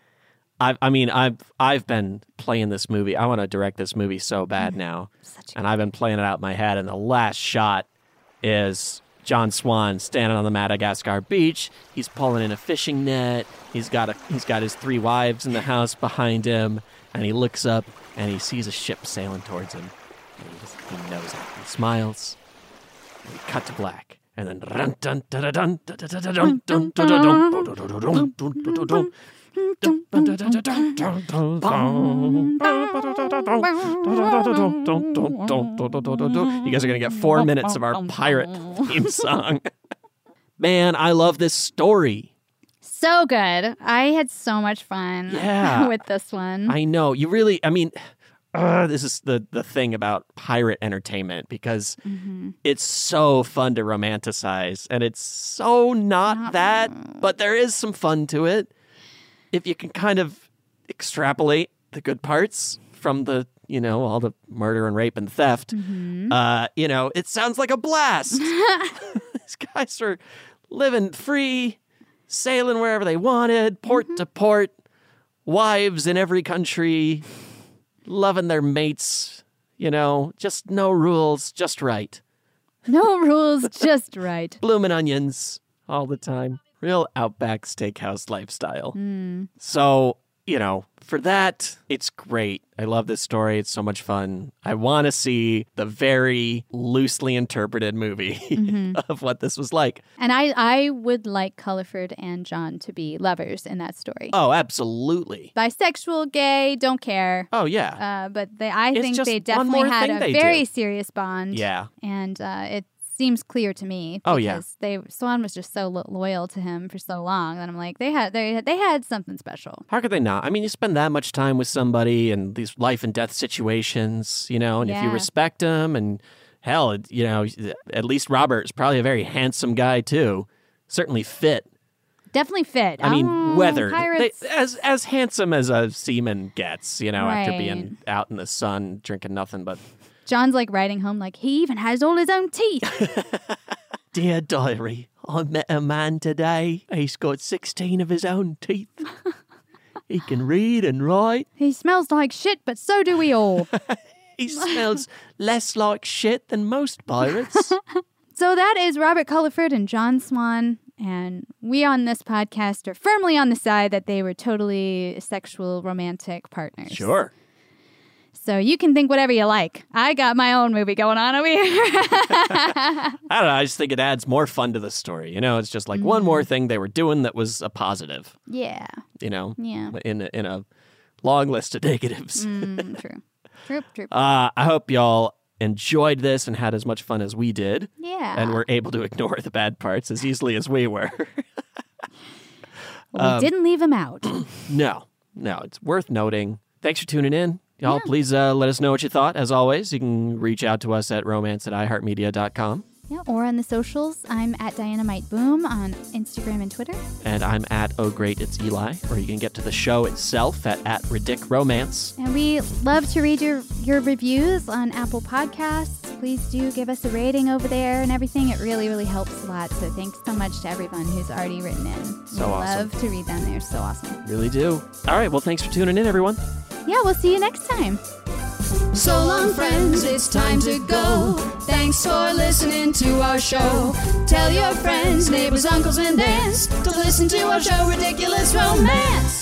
I, I mean, I've I've been playing this movie. I want to direct this movie so bad now, Such a- and I've been playing it out in my head. And the last shot is John Swan standing on the Madagascar beach. He's pulling in a fishing net. He's got a he's got his three wives in the house behind him, and he looks up and he sees a ship sailing towards him. And he, just, he knows it. He smiles. And we cut to black. And then dun dun dun dun dun dun dun dun dun dun dun dun. You guys are going to get four minutes of our pirate theme song. Man, I love this story. So good. I had so much fun Yeah. with this one. I know. You really, I mean, uh, this is the, the thing about pirate entertainment because Mm-hmm. it's so fun to romanticize and it's so not, Not- that, but there is some fun to it. If you can kind of extrapolate the good parts from the, you know, all the murder and rape and theft, Mm-hmm. uh, you know, it sounds like a blast. These guys are living free, sailing wherever they wanted, port Mm-hmm. to port, wives in every country, loving their mates, you know, just no rules, just right. No rules, just right. Bloomin' onions all the time. Real Outback Steakhouse lifestyle. So, you know, for that, it's great. I love this story. It's so much fun. I want to see the very loosely interpreted movie of what this was like. And I, I would like Culliford and John to be lovers in that story. Oh, absolutely. Bisexual, gay, don't care. Oh, yeah. Uh, but they, I It's think just they one definitely more had thing a they very do. serious bond. Yeah. And uh, it seems clear to me. Oh, yeah. because They Swan was just so lo- loyal to him for so long that I'm like, they had they they had something special. How could they not? I mean, you spend that much time with somebody and these life and death situations, you know, and if you Yeah. respect them and hell, it- you know, at least Robert's probably a very handsome guy too. Certainly fit. Definitely fit. I mean, Oh, weathered. They, Pirates. as as handsome as a seaman gets, you know, after Right. being out in the sun drinking nothing but. John's like writing home like he even has all his own teeth. Dear diary, I met a man today. He's got sixteen of his own teeth. He can read and write. He smells like shit, but so do we all. He smells less like shit than most pirates. So that is Robert Culliford and John Swan. And we on this podcast are firmly on the side that they were totally sexual romantic partners. Sure. So you can think whatever you like. I got my own movie going on over here. I don't know. I just think it adds more fun to the story. You know, it's just like mm. one more thing they were doing that was a positive. Yeah. You know, yeah. in, in a long list of negatives. mm, true. True, true. Uh, I hope y'all enjoyed this and had as much fun as we did. Yeah. And were able to ignore the bad parts as easily as we were. well, we um, didn't leave them out. No, no. It's worth noting. Thanks for tuning in. Y'all, yeah. please uh, let us know what you thought. As always, you can reach out to us at romance at i heart media dot com. Yeah, or on the socials. I'm at Dynamite Boom on Instagram and Twitter. And I'm at Oh Great It's Eli. Or you can get to the show itself at, at Ridic Romance. And we love to read your, your reviews on Apple Podcasts. Please do give us a rating over there and everything. It really, really helps a lot. So thanks so much to everyone who's already written in. So we awesome. love to read them. They're so awesome. Really do. All right. Well, thanks for tuning in, everyone. Yeah, we'll see you next time. So long, friends, it's time to go. Thanks for listening to our show. Tell your friends, neighbors, uncles, and aunts to listen to our show, Ridiculous Romance.